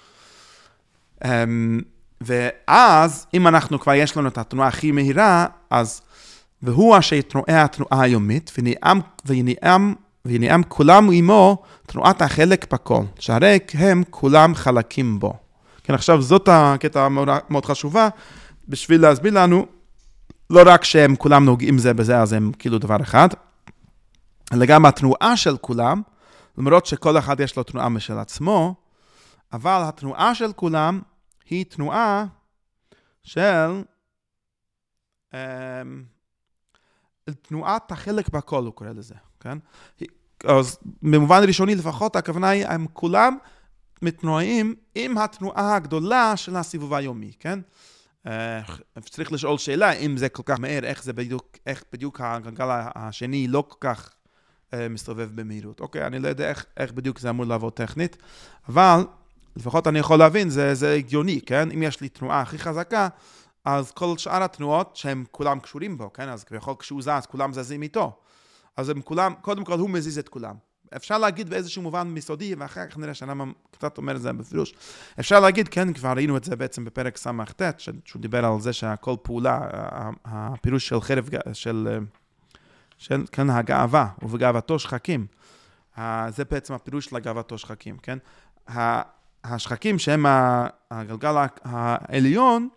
ואז, אם אנחנו כבר יש לנו את התנועה הכי מהירה, אז, והוא שתנועה התנועה היומית, ונעם, ונעם, ונעם כולם עמו תנועת החלק בכל, שהרי הם כולם חלקים בו. כן, עכשיו זאת הקטע מאוד, מאוד חשובה, בשביל להסביר לנו, לא רק שהם כולם נוגעים זה בזה, אז הם כאילו דבר אחד, אלא גם התנועה של כולם, למרות שכל אחד יש לו תנועה משל עצמו, אבל התנועה של כולם היא תנועה של אה, תנועת החלק בכל, הוא קורא לזה, כן? אז במובן ראשוני לפחות, הכוונה היא, הם כולם מתנועים עם התנועה הגדולה של הסיבוב היומי, כן? צריך לשאול שאלה, אם זה כל כך מהר, איך זה בדיוק, איך בדיוק הגלגל השני לא כל כך מסתובב במהירות. אוקיי, אני לא יודע איך, איך בדיוק זה אמור לעבוד טכנית, אבל לפחות אני יכול להבין, זה, זה הגיוני, כן? אם יש לי תנועה הכי חזקה, אז כל שאר התנועות שהם כולם קשורים בו, כן? אז כביכול כשהוא זז, כולם זזים איתו. אז הם כולם, קודם כל הוא מזיז את כולם. אפשר להגיד באיזשהו מובן מסודי, ואחר כך נראה שאני קצת אומר את זה בפירוש. אפשר להגיד, כן, כבר ראינו את זה בעצם בפרק סמ"ט, שהוא דיבר על זה שהכל פעולה, הפירוש של חרב, של, של כן, הגאווה, ובגאוותו שחקים. זה בעצם הפירוש של הגאוותו שחקים, כן? השחקים שהם הגלגל העליון,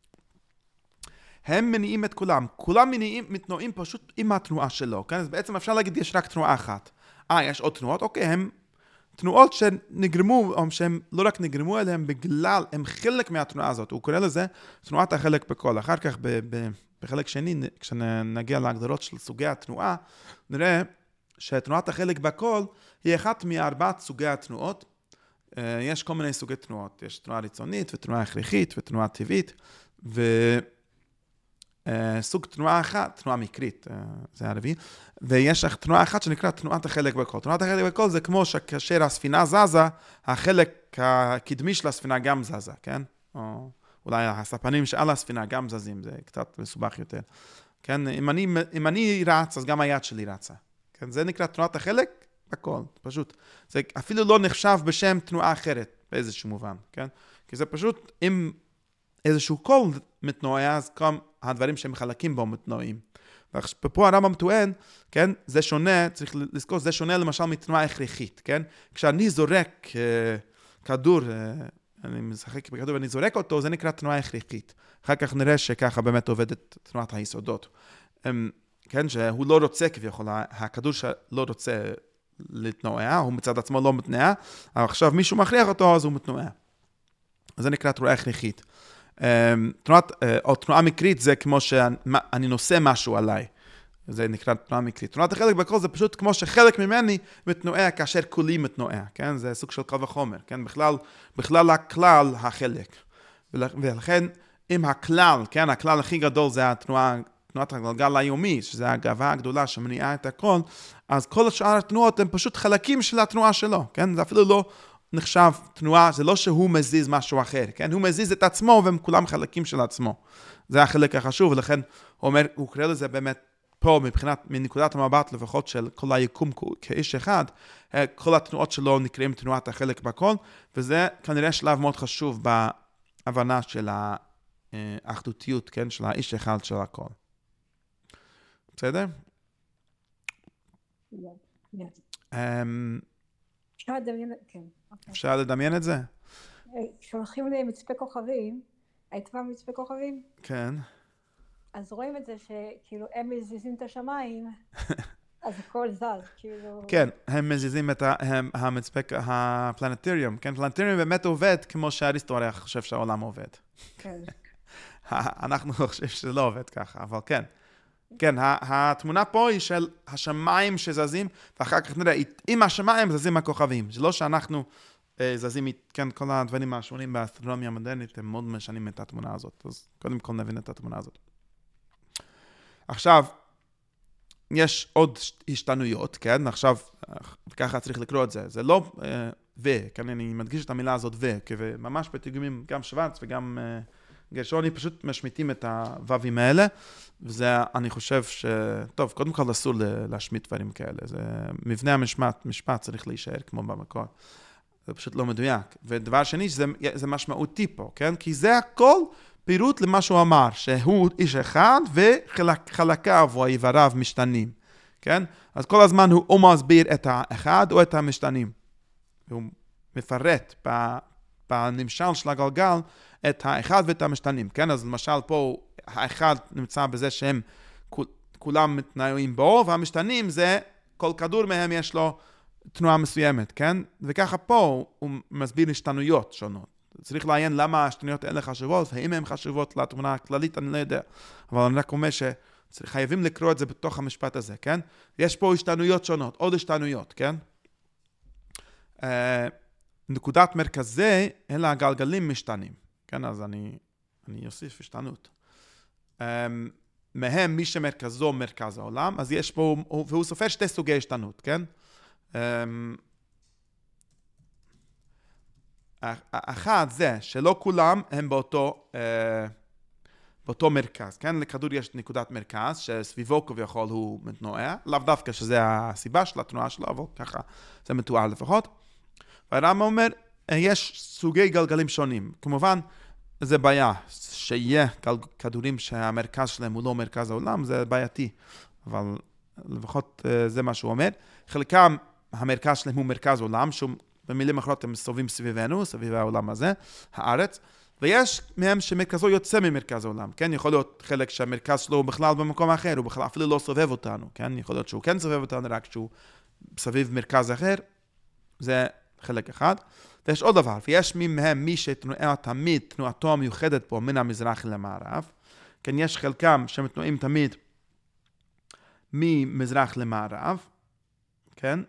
הם מניעים את כולם. כולם מניעים, מתנועים פשוט עם התנועה שלו, כן? אז בעצם אפשר להגיד, יש רק תנועה אחת. אה, יש עוד תנועות? אוקיי, הם תנועות שנגרמו, או שהן לא רק נגרמו אליהן בגלל, הם חלק מהתנועה הזאת. הוא קורא לזה תנועת החלק בכל. אחר כך, ב, ב, בחלק שני, כשנגיע להגדרות של סוגי התנועה, נראה שתנועת החלק בכל היא אחת מארבעת סוגי התנועות. יש כל מיני סוגי תנועות. יש תנועה ריצונית ותנועה הכרחית ותנועה טבעית, וסוג תנועה אחת, תנועה מקרית, זה הרביעי, ויש תנועה אחת שנקרא תנועת החלק בכל. תנועת החלק בכל זה כמו שכאשר הספינה זזה, החלק הקדמי של הספינה גם זזה, כן? או אולי הספנים שעל הספינה גם זזים, זה קצת מסובך יותר. כן? אם אני, אם אני רץ, אז גם היד שלי רצה. כן? זה נקרא תנועת החלק בכל, פשוט. זה אפילו לא נחשב בשם תנועה אחרת, באיזשהו מובן, כן? כי זה פשוט, אם איזשהו קול מתנועה, אז גם הדברים שהם חלקים בו מתנועים. ופה הרמב"ם טוען, כן? זה שונה, צריך לזכור, זה שונה למשל מתנועה הכרחית, כן? כשאני זורק uh, כדור, uh, אני משחק בכדור ואני זורק אותו, זה נקרא תנועה הכרחית. אחר כך נראה שככה באמת עובדת תנועת היסודות. Um, כן? שהוא לא רוצה כביכול, הכדור שלא רוצה לתנועה, הוא מצד עצמו לא מתנועה, אבל עכשיו מישהו מכריח אותו, אז הוא מתנועה. זה נקרא תנועה הכרחית. תנועת, או תנועה מקרית זה כמו שאני נושא משהו עליי. זה נקרא תנועה מקרית. תנועת החלק בכל זה פשוט כמו שחלק ממני מתנועה כאשר כולי מתנועה, כן? זה סוג של קו וחומר, כן? בכלל, בכלל הכלל החלק. ולכן, אם הכלל, כן? הכלל הכי גדול זה התנועה, תנועת הגלגל היומי, שזה הגאווה הגדולה שמניעה את הכל, אז כל השאר התנועות הם פשוט חלקים של התנועה שלו, כן? זה אפילו לא נחשב תנועה, זה לא שהוא מזיז משהו אחר, כן? הוא מזיז את עצמו והם כולם חלקים של עצמו. זה החלק החשוב, ולכן הוא אומר, הוא קורא לזה באמת פה, מבחינת, מנקודת המבט לפחות של כל היקום כאיש אחד, כל התנועות שלו נקראים תנועת החלק בכל, וזה כנראה שלב מאוד חשוב בהבנה של האחדותיות, כן? של האיש אחד של הכל. בסדר? אפשר לדמיין, כן. אפשר לדמיין את זה? כשהולכים למצפה כוכבים, היית פעם מצפה כוכבים? כן. אז רואים את זה שכאילו הם מזיזים את השמיים, אז הכל זז, כאילו... כן, הם מזיזים את המצפה, הפלנטריום, כן? פלנטריום באמת עובד כמו שאריסטו הרי חושב שהעולם עובד. כן. אנחנו חושבים שזה לא עובד ככה, אבל כן. כן, התמונה פה היא של השמיים שזזים, ואחר כך נראה, עם השמיים זזים הכוכבים. זה לא שאנחנו זזים, כן, כל הדברים השונים באסטרונומיה המודרנית, הם מאוד משנים את התמונה הזאת. אז קודם כל נבין את התמונה הזאת. עכשיו, יש עוד השתנויות, כן? עכשיו, ככה צריך לקרוא את זה. זה לא ו, כן, אני מדגיש את המילה הזאת ו, כי ממש בתרגומים גם שוורץ וגם... גרשוני פשוט משמיטים את הו"בים האלה, וזה, אני חושב ש... טוב, קודם כל אסור להשמיט דברים כאלה. זה מבנה המשפט, משפט צריך להישאר כמו במקור. זה פשוט לא מדויק. ודבר שני, שזה, זה משמעותי פה, כן? כי זה הכל פירוט למה שהוא אמר, שהוא איש אחד וחלקיו או איבריו משתנים, כן? אז כל הזמן הוא או מסביר את האחד או את המשתנים. והוא מפרט בנמשל של הגלגל, את האחד ואת המשתנים, כן? אז למשל פה האחד נמצא בזה שהם כולם מתנועים בו, והמשתנים זה, כל כדור מהם יש לו תנועה מסוימת, כן? וככה פה הוא מסביר השתנויות שונות. צריך לעיין למה השתנויות האלה חשובות, והאם הן חשובות לתמונה הכללית, אני לא יודע. אבל אני רק אומר שחייבים לקרוא את זה בתוך המשפט הזה, כן? יש פה השתנויות שונות, עוד השתנויות, כן? נקודת מרכזי, אלה הגלגלים משתנים. כן, אז אני, אני אוסיף השתנות. Um, מהם מי שמרכזו מרכז העולם, אז יש פה, והוא סופר שתי סוגי השתנות, כן? Um, אחד זה שלא כולם הם באותו, uh, באותו מרכז, כן? לכדור יש נקודת מרכז, שסביבו כביכול הוא מתנועה, לאו דווקא שזה הסיבה של התנועה שלו, אבל ככה זה מתואר לפחות. והרמב"ם אומר, יש סוגי גלגלים שונים. כמובן, זה בעיה. שיהיה כדורים שהמרכז שלהם הוא לא מרכז העולם, זה בעייתי. אבל לפחות זה מה שהוא אומר. חלקם, המרכז שלהם הוא מרכז עולם, שבמילים אחרות הם מסתובבים סביבנו, סביב העולם הזה, הארץ. ויש מהם שמרכזו יוצא ממרכז העולם. כן, יכול להיות חלק שהמרכז שלו הוא בכלל במקום אחר, הוא בכלל אפילו לא סובב אותנו. כן, יכול להיות שהוא כן סובב אותנו, רק שהוא סביב מרכז אחר. זה חלק אחד. ויש עוד דבר, ויש מי מהם, מי שתנועה תמיד, תנועתו המיוחדת פה, מן המזרח למערב. כן, יש חלקם שמתנועים תמיד ממזרח למערב, כן?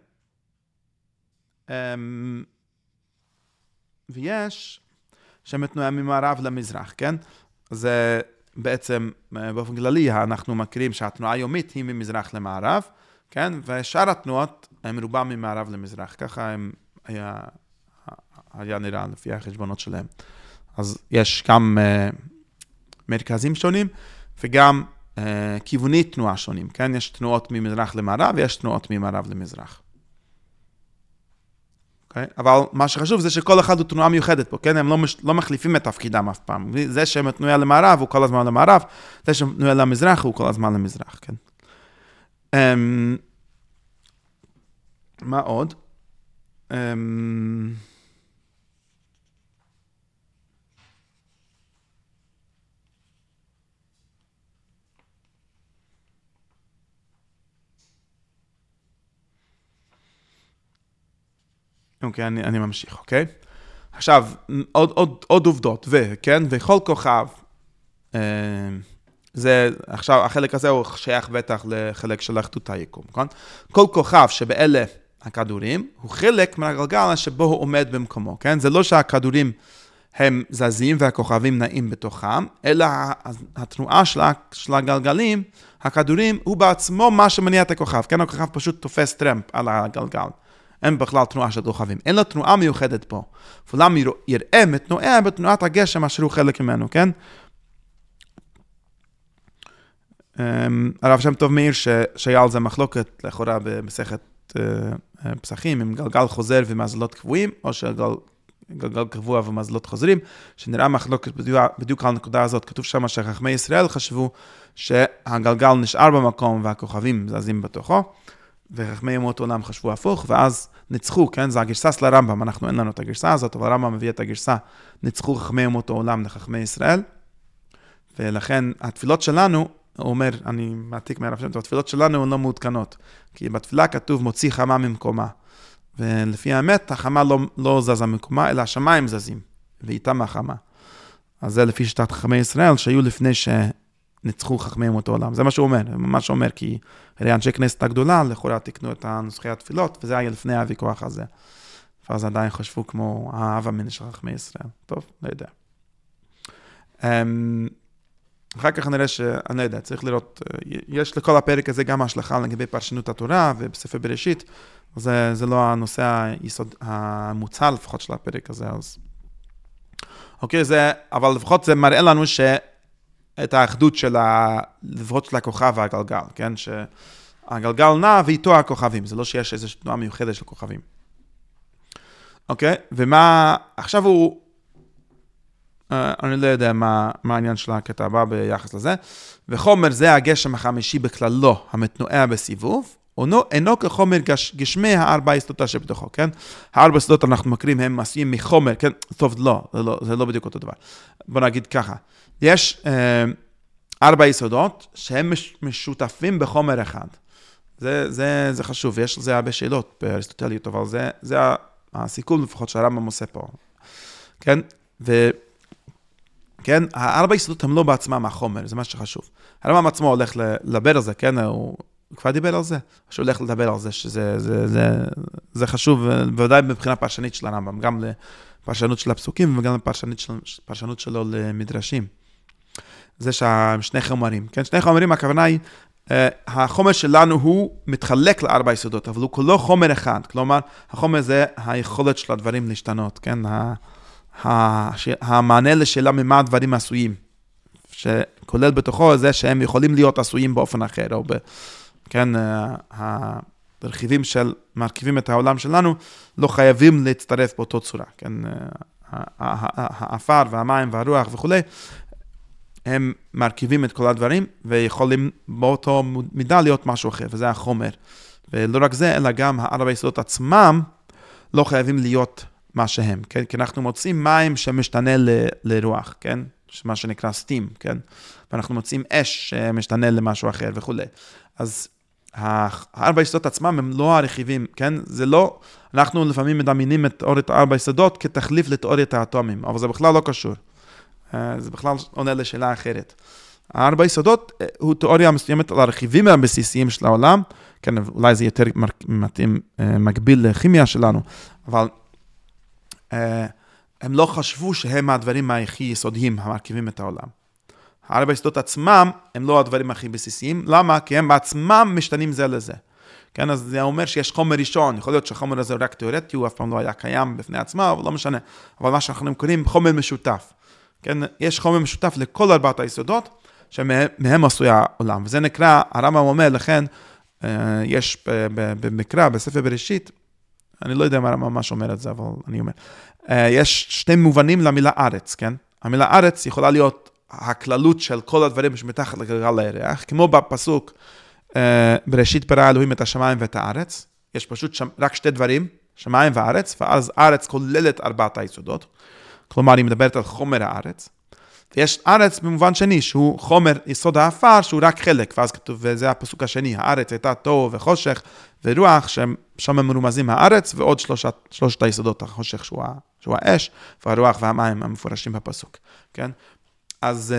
ויש שמתנועה ממערב למזרח, כן? זה בעצם, באופן כללי, אנחנו מכירים שהתנועה היומית היא ממזרח למערב, כן? ושאר התנועות הן רובם ממערב למזרח, ככה הם היה, היה נראה לפי החשבונות שלהם. אז יש גם uh, מרכזים שונים, וגם uh, כיווני תנועה שונים, כן? יש תנועות ממזרח למערב, ויש תנועות ממערב למזרח. Okay? אבל מה שחשוב זה שכל אחד הוא תנועה מיוחדת פה, כן? הם לא, מש, לא מחליפים את תפקידם אף פעם. זה שמתנועה למערב הוא כל הזמן למערב, זה שמתנועה למזרח הוא כל הזמן למזרח, כן? Um, מה עוד? Um, אוקיי, אני, אני ממשיך, אוקיי? עכשיו, עוד, עוד, עוד עובדות, וכן, וכל כוכב, אה, זה, עכשיו, החלק הזה הוא שייך בטח לחלק של אחדות היקום, כן? כל כוכב שבאלה הכדורים, הוא חלק מהגלגל שבו הוא עומד במקומו, כן? זה לא שהכדורים הם זזים והכוכבים נעים בתוכם, אלא התנועה של, של הגלגלים, הכדורים, הוא בעצמו מה שמניע את הכוכב, כן? הכוכב פשוט תופס טרמפ על הגלגל. אין בכלל תנועה של כוכבים. אין לו תנועה מיוחדת פה. ואולם יראה מתנועה בתנועת הגשם אשר הוא חלק ממנו, כן? הרב שם טוב מאיר שהיה על זה מחלוקת לכאורה במסכת פסחים, עם גלגל חוזר ומזלות קבועים, או שגלגל קבוע ומזלות חוזרים, שנראה מחלוקת בדיוק על הנקודה הזאת. כתוב שם שחכמי ישראל חשבו שהגלגל נשאר במקום והכוכבים זזים בתוכו, וחכמי אומות עולם חשבו הפוך, ואז ניצחו, כן? זה הגרסה של הרמב"ם, אנחנו אין לנו את הגרסה הזאת, אבל הרמב"ם מביא את הגרסה, ניצחו חכמי אומות העולם לחכמי ישראל, ולכן התפילות שלנו, הוא אומר, אני מעתיק מהרב שם טוב, התפילות שלנו הן לא מעודכנות, כי בתפילה כתוב מוציא חמה ממקומה, ולפי האמת, החמה לא, לא זזה ממקומה, אלא השמיים זזים, ואיתם החמה. אז זה לפי שיטת חכמי ישראל, שהיו לפני ש... ניצחו חכמי אומות העולם. זה מה שהוא אומר, מה שהוא אומר, כי הרי אנשי כנסת הגדולה, לכאורה תקנו את נוסחי התפילות, וזה היה לפני הוויכוח הזה. ואז עדיין חשבו כמו האב המין של חכמי ישראל. טוב, לא יודע. אחר כך נראה שאני לא יודע, צריך לראות, יש לכל הפרק הזה גם השלכה לגבי פרשנות התורה, ובספר בראשית, זה, זה לא הנושא היסוד, המוצא לפחות של הפרק הזה. אז... אוקיי, זה, אבל לפחות זה מראה לנו ש... את האחדות של הלבבות של הכוכב והגלגל, כן? שהגלגל נע ואיתו הכוכבים, זה לא שיש איזושהי תנועה מיוחדת של כוכבים. אוקיי? ומה, עכשיו הוא, אני לא יודע מה, מה העניין של הקטע הבא ביחס לזה, וחומר זה הגשם החמישי בכללו, המתנועה בסיבוב, אינו כחומר גש, גשמי הארבע יסודות שבתוכו, כן? הארבע יסודות אנחנו מכירים, הם עשויים מחומר, כן? טוב, לא, זה לא, זה לא בדיוק אותו דבר. בוא נגיד ככה. יש אה, ארבע יסודות שהם מש, משותפים בחומר אחד. זה, זה, זה חשוב, יש לזה הרבה שאלות באריסטוטליות, אבל זה, זה הסיכום לפחות שהרמב"ם עושה פה. כן? ו... כן? הארבע יסודות הם לא בעצמם החומר, זה מה שחשוב. הרמב"ם עצמו הולך לדבר על זה, כן? הוא כבר דיבר על זה. שהוא הולך לדבר על זה, שזה זה, זה, זה חשוב, בוודאי מבחינה פרשנית של הרמב"ם, גם לפרשנות של הפסוקים וגם לפרשנות של, פרשנות שלו למדרשים. זה שני חומרים, כן? שני חומרים, הכוונה היא, החומר שלנו הוא מתחלק לארבע יסודות, אבל הוא כולו חומר אחד. כלומר, החומר זה היכולת של הדברים להשתנות, כן? המענה לשאלה ממה הדברים עשויים, שכולל בתוכו זה שהם יכולים להיות עשויים באופן אחר, או ב... כן, הרכיבים של מרכיבים את העולם שלנו, לא חייבים להצטרף באותו צורה, כן? האפר והמים והרוח וכו', הם מרכיבים את כל הדברים, ויכולים באותו מידה להיות משהו אחר, וזה החומר. ולא רק זה, אלא גם הארבע יסודות עצמם, לא חייבים להיות מה שהם, כן? כי אנחנו מוצאים מים שמשתנה ל- לרוח, כן? מה שנקרא סטים, כן? ואנחנו מוצאים אש שמשתנה למשהו אחר וכו'. אז הארבע יסודות עצמם הם לא הרכיבים, כן? זה לא, אנחנו לפעמים מדמיינים את תיאוריית הארבע יסודות כתחליף לתיאוריית האטומים, אבל זה בכלל לא קשור. זה בכלל עונה לשאלה אחרת. הארבע יסודות הוא תיאוריה מסוימת על הרכיבים הבסיסיים של העולם, כן, אולי זה יותר מתאים, מקביל לכימיה שלנו, אבל הם לא חשבו שהם הדברים הכי יסודיים המרכיבים את העולם. הארבע יסודות עצמם הם לא הדברים הכי בסיסיים. למה? כי הם בעצמם משתנים זה לזה. כן, אז זה אומר שיש חומר ראשון, יכול להיות שהחומר הזה הוא רק תיאורטי, הוא אף פעם לא היה קיים בפני עצמה, אבל לא משנה. אבל מה שאנחנו קוראים חומר משותף. כן, יש חומר משותף לכל ארבעת היסודות, שמהם עשוי העולם. וזה נקרא, הרמב"ם אומר, לכן, יש במקרא, בספר בראשית, אני לא יודע מה הרמב"ם ממש אומר את זה, אבל אני אומר, יש שתי מובנים למילה ארץ, כן? המילה ארץ יכולה להיות הכללות של כל הדברים שמתחת לגלגל הירח, כמו בפסוק, בראשית ברא אלוהים את השמיים ואת הארץ, יש פשוט שם, רק שתי דברים, שמיים וארץ, ואז ארץ כוללת ארבעת היסודות, כלומר היא מדברת על חומר הארץ, ויש ארץ במובן שני, שהוא חומר יסוד האפר, שהוא רק חלק, ואז כתוב, וזה הפסוק השני, הארץ הייתה תוהו וחושך ורוח, ששם מרומזים הארץ, ועוד שלושת, שלושת היסודות, החושך שהוא, שהוא האש, והרוח והמים המפורשים בפסוק, כן? אז,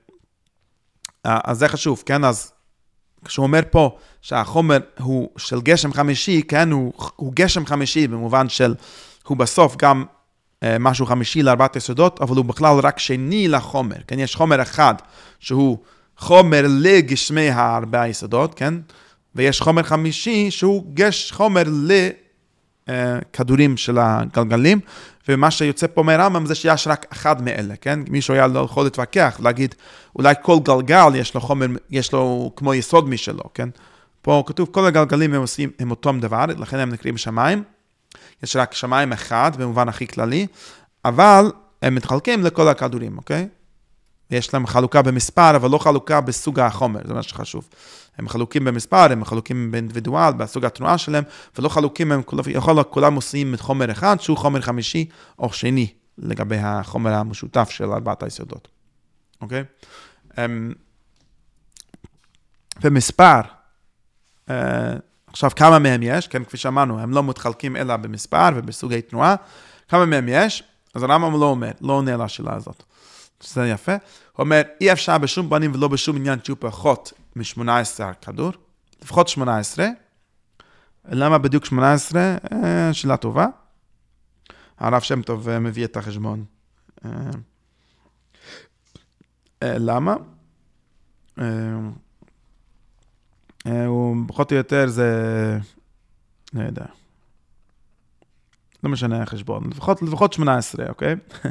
אז זה חשוב, כן? אז כשהוא אומר פה שהחומר הוא של גשם חמישי, כן? הוא, הוא גשם חמישי במובן של, הוא בסוף גם משהו חמישי לארבעת יסודות, אבל הוא בכלל רק שני לחומר, כן? יש חומר אחד שהוא חומר לגשמי הארבע יסודות, כן? ויש חומר חמישי שהוא גש חומר לכדורים של הגלגלים, ומה שיוצא פה מהרמב"ם זה שיש רק אחד מאלה, כן? מישהו היה לא יכול להתווכח, להגיד, אולי כל גלגל יש לו חומר, יש לו כמו יסוד משלו, כן? פה כתוב, כל הגלגלים הם עושים, הם אותם דבר, לכן הם נקראים שמיים, יש רק שמיים אחד, במובן הכי כללי, אבל הם מתחלקים לכל הכדורים, אוקיי? יש להם חלוקה במספר, אבל לא חלוקה בסוג החומר, זה מה שחשוב. הם חלוקים במספר, הם חלוקים באינדיבידואל, בסוג התנועה שלהם, ולא חלוקים, הם יכול, כולם עושים את חומר אחד, שהוא חומר חמישי או שני, לגבי החומר המשותף של ארבעת היסודות. אוקיי? ומספר, עכשיו כמה מהם יש, כן, כפי שאמרנו, הם לא מתחלקים אלא במספר ובסוגי תנועה, כמה מהם יש, אז הרמב"ם לא אומר, לא עונה על השאלה הזאת. שזה יפה. הוא אומר, אי אפשר בשום פנים ולא בשום עניין שהוא פחות מ-שמונה עשרה כדור, לפחות שמונה עשרה. למה בדיוק שמונה עשרה? שאלה טובה. הרב שם טוב מביא את החשבון. למה? הוא פחות או יותר זה, לא יודע. לא משנה החשבון, לפחות, לפחות שמונה עשרה, אוקיי?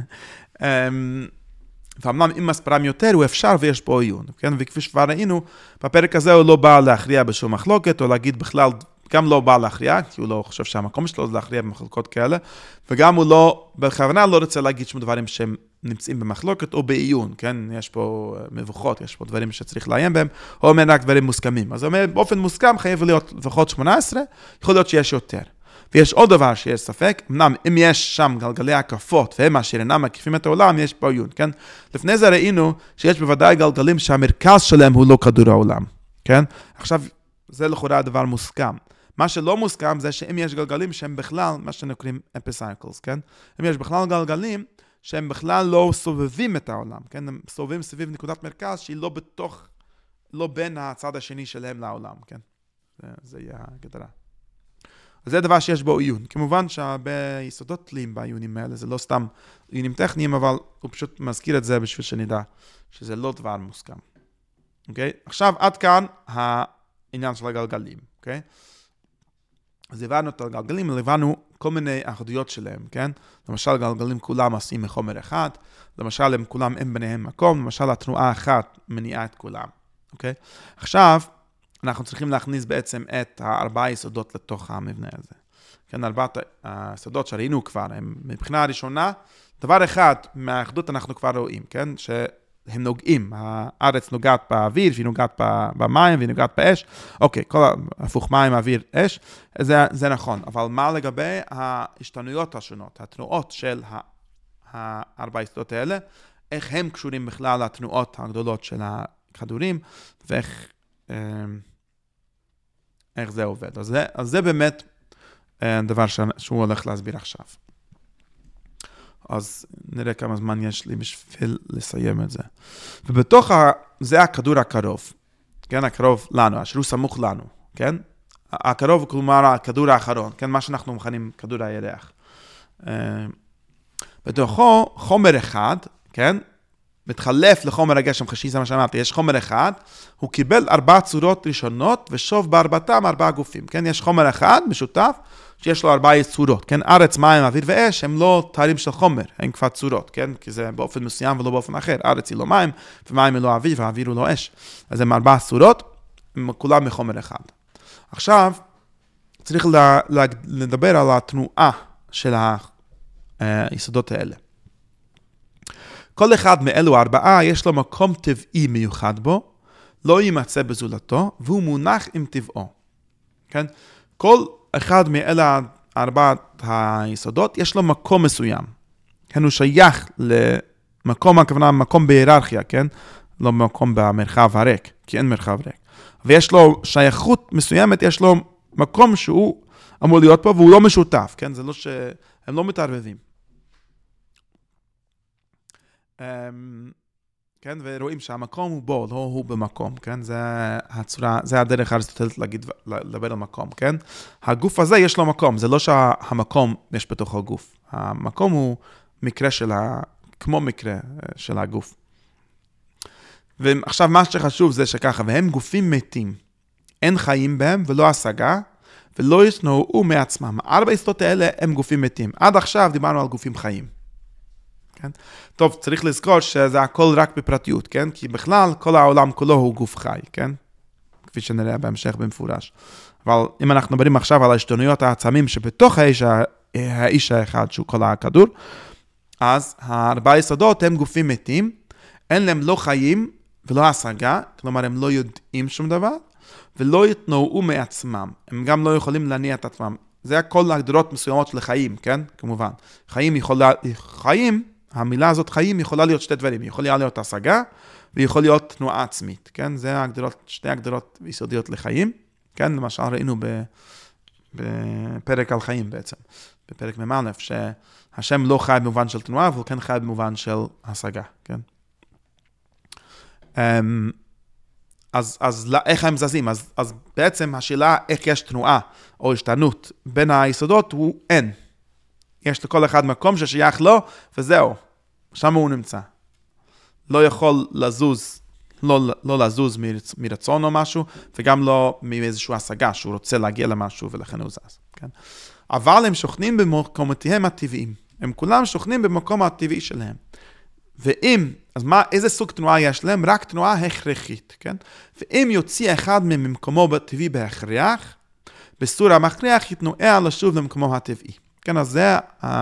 ואמנם אם מספרם יותר הוא אפשר ויש פה עיון, כן? וכפי שכבר ראינו, בפרק הזה הוא לא בא להכריע בשום מחלוקת, או להגיד בכלל, גם לא בא להכריע, כי הוא לא חושב שהמקום שלו זה להכריע במחלוקות כאלה, וגם הוא לא, בכוונה לא רוצה להגיד שום דברים שהם נמצאים במחלוקת או בעיון, כן? יש פה מבוכות, יש פה דברים שצריך לעיין בהם, הוא אומר רק דברים מוסכמים. אז הוא אומר, באופן מוסכם חייב להיות לפחות שמונה עשרה, יכול להיות שיש יותר. ויש עוד דבר שיש ספק, אמנם אם יש שם גלגלי הקפות, והם אשר אינם מקיפים את העולם, יש פה עיון, כן? לפני זה ראינו שיש בוודאי גלגלים שהמרכז שלהם הוא לא כדור העולם, כן? עכשיו, זה לכאורה הדבר מוסכם. מה שלא מוסכם זה שאם יש גלגלים שהם בכלל, מה שנקראים epicycles, כן? אם יש בכלל גלגלים שהם בכלל לא סובבים את העולם, כן? הם סובבים סביב נקודת מרכז שהיא לא בתוך, לא בין הצד השני שלהם לעולם, כן? זה, זה יהיה הגדרה. זה דבר שיש בו עיון. כמובן שהרבה יסודות תלויים בעיונים האלה, זה לא סתם עיונים טכניים, אבל הוא פשוט מזכיר את זה בשביל שנדע שזה לא דבר מוסכם. אוקיי? עכשיו, עד כאן העניין של הגלגלים, אוקיי? אז הבנו את הגלגלים, אבל הבנו כל מיני אחדויות שלהם, כן? למשל, גלגלים כולם עושים מחומר אחד, למשל, הם כולם אין ביניהם מקום, למשל, התנועה אחת מניעה את כולם, אוקיי? עכשיו, אנחנו צריכים להכניס בעצם את הארבעה יסודות לתוך המבנה הזה. כן, ארבעת היסודות שראינו כבר, הם מבחינה הראשונה, דבר אחד מהאחדות אנחנו כבר רואים, כן? שהם נוגעים, הארץ נוגעת באוויר, והיא נוגעת במים, והיא נוגעת באש. אוקיי, כל הפוך מים, אוויר, אש, זה, זה נכון. אבל מה לגבי ההשתנויות השונות, התנועות של הארבע יסודות האלה, איך הם קשורים בכלל לתנועות הגדולות של הכדורים, ואיך איך זה עובד. אז זה, אז זה באמת דבר שהוא הולך להסביר עכשיו. אז נראה כמה זמן יש לי בשביל לסיים את זה. ובתוך ה... זה הכדור הקרוב. כן, הקרוב לנו, שהוא סמוך לנו. כן? הקרוב, כלומר, הכדור האחרון. כן, מה שאנחנו מכנים כדור הירח. בתוכו חומר אחד, כן? מתחלף לחומר הגשם חשי, זה מה שאמרתי, יש חומר אחד, הוא קיבל ארבע צורות ראשונות, ושוב בארבעתם ארבעה גופים, כן? יש חומר אחד משותף, שיש לו ארבעה צורות, כן? ארץ, מים, אוויר ואש, הם לא תארים של חומר, הם כבר צורות, כן? כי זה באופן מסוים ולא באופן אחר, ארץ היא לא מים, ומים היא לא אוויר, והאוויר הוא לא אש. אז הם ארבעה צורות, הם כולם מחומר אחד. עכשיו, צריך לדבר על התנועה של היסודות האלה. כל אחד מאלו ארבעה יש לו מקום טבעי מיוחד בו, לא יימצא בזולתו, והוא מונח עם טבעו. כן? כל אחד מאלה ארבעת היסודות יש לו מקום מסוים. כן, הוא שייך למקום, הכוונה, מקום בהיררכיה, כן? לא מקום במרחב הריק, כי אין מרחב ריק. ויש לו שייכות מסוימת, יש לו מקום שהוא אמור להיות פה, והוא לא משותף, כן? זה לא שהם לא מתערבבים. כן, ורואים שהמקום הוא בו, לא הוא במקום, כן? זה הצורה, זה הדרך האריסטוטלית להגיד, לדבר על מקום, כן? הגוף הזה יש לו מקום, זה לא שהמקום יש בתוך הגוף. המקום הוא מקרה של ה... כמו מקרה של הגוף. ועכשיו מה שחשוב זה שככה, והם גופים מתים. אין חיים בהם ולא השגה, ולא יתנועו מעצמם. ארבע היסודות האלה הם גופים מתים. עד עכשיו דיברנו על גופים חיים. כן? טוב, צריך לזכור שזה הכל רק בפרטיות, כן? כי בכלל כל העולם כולו הוא גוף חי, כן? כפי שנראה בהמשך במפורש. אבל אם אנחנו מדברים עכשיו על ההשתנויות העצמים שבתוך האיש, האיש האחד שהוא כל הכדור, אז הארבע יסודות הם גופים מתים, אין להם לא חיים ולא השגה, כלומר הם לא יודעים שום דבר, ולא יתנועו מעצמם, הם גם לא יכולים להניע את עצמם. זה הכל הגדרות מסוימות של חיים, כן? כמובן. חיים יכולה, חיים, המילה הזאת חיים יכולה להיות שתי דברים, יכולה להיות השגה, ויכול להיות תנועה עצמית, כן? זה הגדרות, שתי הגדרות יסודיות לחיים, כן? למשל ראינו בפרק על חיים בעצם, בפרק ממא' שהשם לא חי במובן של תנועה, אבל כן חי במובן של השגה, כן? אז, אז איך הם זזים? אז, אז בעצם השאלה איך יש תנועה או השתנות בין היסודות הוא אין. יש לכל אחד מקום ששייך לו, וזהו. שם הוא נמצא. לא יכול לזוז, לא, לא לזוז מרצ, מרצון או משהו, וגם לא מאיזושהי השגה שהוא רוצה להגיע למשהו ולכן הוא זז. כן? אבל הם שוכנים במקומותיהם הטבעיים. הם כולם שוכנים במקום הטבעי שלהם. ואם, אז מה, איזה סוג תנועה יש להם? רק תנועה הכרחית, כן? ואם יוציא אחד ממקומו הטבעי בהכרח, בסור המכריח יתנועה לשוב למקומו הטבעי. כן, אז זה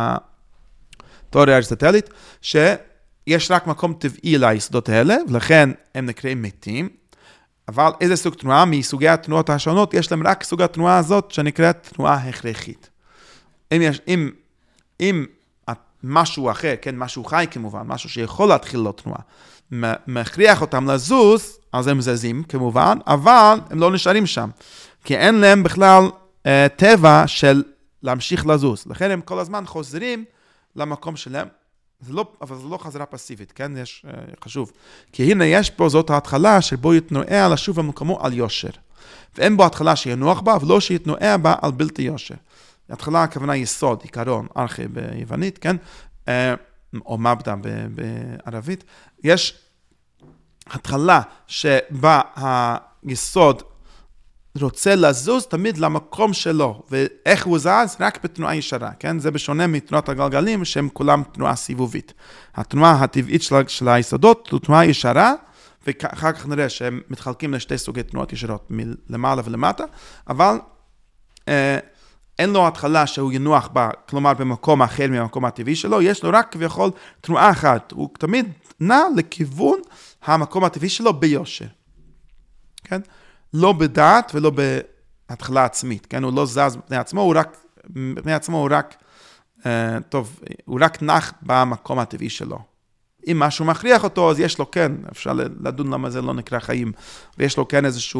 התיאוריה האריסטוטלית, שיש רק מקום טבעי ליסודות האלה, ולכן הם נקראים מתים, אבל איזה סוג תנועה? מסוגי התנועות השונות, יש להם רק סוג התנועה הזאת, שנקראת תנועה הכרחית. אם יש, אם, אם משהו אחר, כן, משהו חי כמובן, משהו שיכול להתחיל לו תנועה, מכריח אותם לזוז, אז הם זזים כמובן, אבל הם לא נשארים שם, כי אין להם בכלל אה, טבע של להמשיך לזוז. לכן הם כל הזמן חוזרים למקום שלהם, זה לא, אבל זה לא חזרה פסיבית, כן, יש אה, חשוב. כי הנה יש פה זאת ההתחלה שבו יתנועה לשוב במקומו על יושר. ואין בו התחלה שינוח בה, ולא שיתנועה בה על בלתי יושר. התחלה הכוונה יסוד, עיקרון, ארכי ביוונית, כן? או מבדה בערבית. יש התחלה שבה היסוד רוצה לזוז תמיד למקום שלו, ואיך הוא זז? רק בתנועה ישרה, כן? זה בשונה מתנועת הגלגלים, שהם כולם תנועה סיבובית. התנועה הטבעית של, של היסודות הוא תנועה ישרה, ואחר כך נראה שהם מתחלקים לשתי סוגי תנועות ישרות, מלמעלה ולמטה, אבל אה, אין לו התחלה שהוא ינוח בה, כלומר במקום אחר מהמקום הטבעי שלו, יש לו רק כביכול תנועה אחת, הוא תמיד נע לכיוון המקום הטבעי שלו ביושר, כן? לא בדעת ולא בהתחלה עצמית, כן? הוא לא זז בפני עצמו, הוא רק, בפני עצמו הוא רק, אה, טוב, הוא רק נח במקום הטבעי שלו. אם משהו מכריח אותו, אז יש לו כן, אפשר לדון למה זה לא נקרא חיים, ויש לו כן איזשהו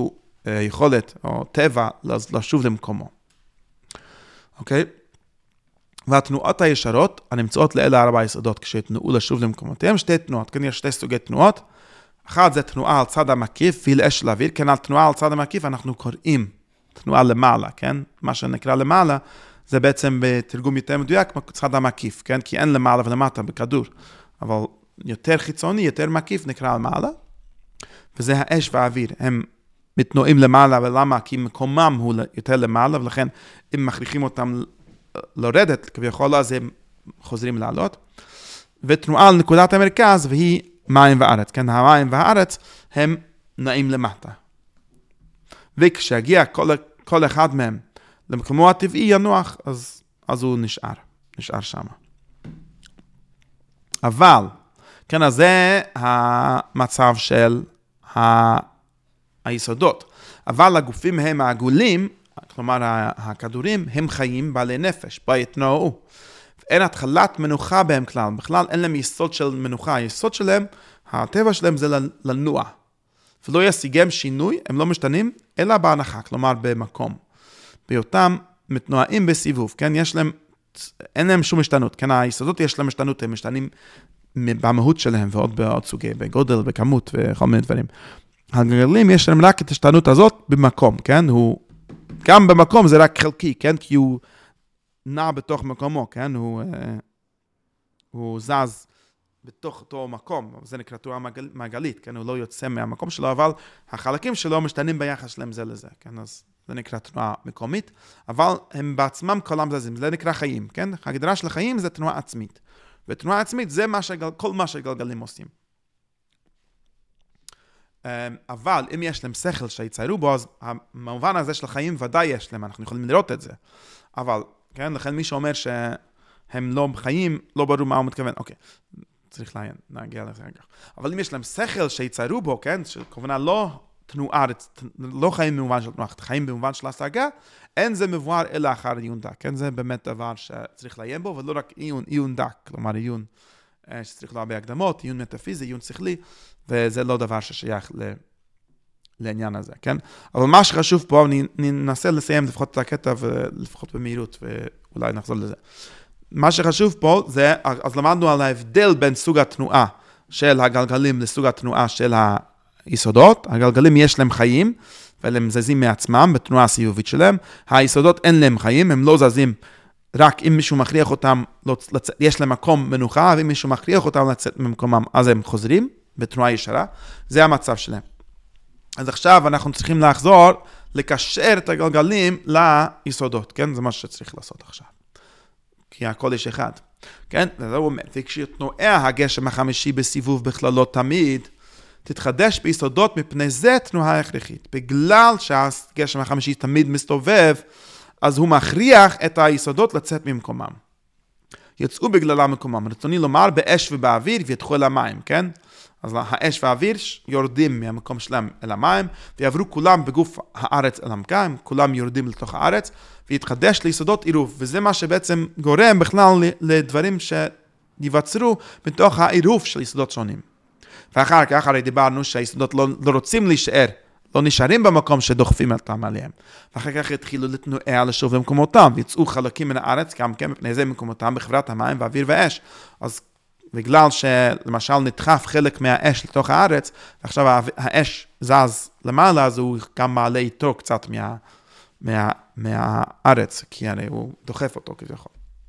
יכולת או טבע לשוב למקומו. אוקיי? והתנועות הישרות הנמצאות לאלה ארבע היסודות כשתנועו לשוב למקומותיהם, שתי תנועות, כן, יש שתי סוגי תנועות. אחת זה תנועה על צד המקיף, והיא לאש לאוויר, כן, על תנועה על צד המקיף אנחנו קוראים תנועה למעלה, כן? מה שנקרא למעלה, זה בעצם בתרגום יותר מדויק, צד המקיף, כן? כי אין למעלה ולמטה בכדור, אבל יותר חיצוני, יותר מקיף, נקרא למעלה. וזה האש והאוויר, הם מתנועים למעלה, ולמה? כי מקומם הוא יותר למעלה, ולכן אם מכריחים אותם לרדת, כביכול אז הם חוזרים לעלות. ותנועה על נקודת המרכז, והיא מים וארץ, כן? המים והארץ הם נעים למטה. וכשהגיע כל, כל אחד מהם למקומו הטבעי ינוח, אז, אז הוא נשאר, נשאר שם. אבל, כן, אז זה המצב של ה... היסודות. אבל הגופים הם העגולים, כלומר הכדורים, הם חיים בעלי נפש, ביתנועו. אין התחלת מנוחה בהם כלל, בכלל אין להם יסוד של מנוחה, היסוד שלהם, הטבע שלהם זה לנוע. ולא ישיגם שינוי, הם לא משתנים, אלא בהנחה, כלומר במקום. בהיותם מתנועים בסיבוב, כן, יש להם, אין להם שום משתנות, כן, היסודות יש להם משתנות, הם משתנים במהות שלהם, ועוד בעוד סוגי, בגודל, בכמות, וכל מיני דברים. הגלגלים יש להם רק את השתנות הזאת במקום, כן, הוא, גם במקום זה רק חלקי, כן, כי הוא נע בתוך מקומו, כן, הוא, הוא זז בתוך אותו מקום, זה נקרא תנועה מעגלית, כן, הוא לא יוצא מהמקום שלו, אבל החלקים שלו משתנים ביחס שלהם זה לזה, כן, אז זה נקרא תנועה מקומית, אבל הם בעצמם כולם זזים, זה נקרא חיים, כן, הגדרה של החיים זה תנועה עצמית, ותנועה עצמית זה מה שגל, כל מה שגלגלים עושים. אבל אם יש להם שכל שיציירו בו, אז המובן הזה של החיים ודאי יש להם, אנחנו יכולים לראות את זה, אבל, כן, לכן מי שאומר שהם לא חיים, לא ברור מה הוא מתכוון, אוקיי, צריך לעיין, נגיע לזה רגע. אבל אם יש להם שכל שיציירו בו, כן, שכוונה לא תנועה, לא חיים במובן של תנועה, חיים במובן של השגה, אין זה מבואר אלא אחר עיון דק, כן, זה באמת דבר שצריך לעיין בו, ולא רק עיון, עיון דק, כלומר עיון שצריך להרבה הקדמות, עיון מטאפיזי, עיון שכלי, וזה לא דבר ששייך ל... לעניין הזה, כן? אבל מה שחשוב פה, אני ננסה לסיים לפחות את הקטע, ולפחות במהירות, ואולי נחזור לזה. מה שחשוב פה זה, אז למדנו על ההבדל בין סוג התנועה של הגלגלים לסוג התנועה של היסודות. הגלגלים יש להם חיים, והם זזים מעצמם בתנועה הסיבובית שלהם. היסודות אין להם חיים, הם לא זזים רק אם מישהו מכריח אותם, יש להם מקום מנוחה, ואם מישהו מכריח אותם לצאת ממקומם, אז הם חוזרים בתנועה ישרה. זה המצב שלהם. אז עכשיו אנחנו צריכים לחזור, לקשר את הגלגלים ליסודות, כן? זה מה שצריך לעשות עכשיו. כי הכל יש אחד, כן? וזה הוא אומר, וכשתנועה הגשם החמישי בסיבוב בכללות תמיד, תתחדש ביסודות מפני זה תנועה הכרחית. בגלל שהגשם החמישי תמיד מסתובב, אז הוא מכריח את היסודות לצאת ממקומם. יצאו בגללם מקומם. רצוני לומר, באש ובאוויר ויתחו אל המים, כן? אז האש והאוויר יורדים מהמקום שלהם אל המים, ויעברו כולם בגוף הארץ אל המקום, כולם יורדים לתוך הארץ, ויתחדש ליסודות עירוב. וזה מה שבעצם גורם בכלל לדברים שיווצרו בתוך העירוב של יסודות שונים. ואחר כך הרי דיברנו שהיסודות לא, לא רוצים להישאר, לא נשארים במקום שדוחפים אותם עליהם. ואחר כך התחילו לתנועה לשוב למקומותם, ויצאו חלקים מן הארץ, גם כן מפני זה מקומותם בחברת המים והאוויר והאש. אז בגלל שלמשל נדחף חלק מהאש לתוך הארץ, ועכשיו האש זז למעלה, אז הוא גם מעלה איתו קצת מה, מה, מהארץ, כי הרי הוא דוחף אותו כביכול.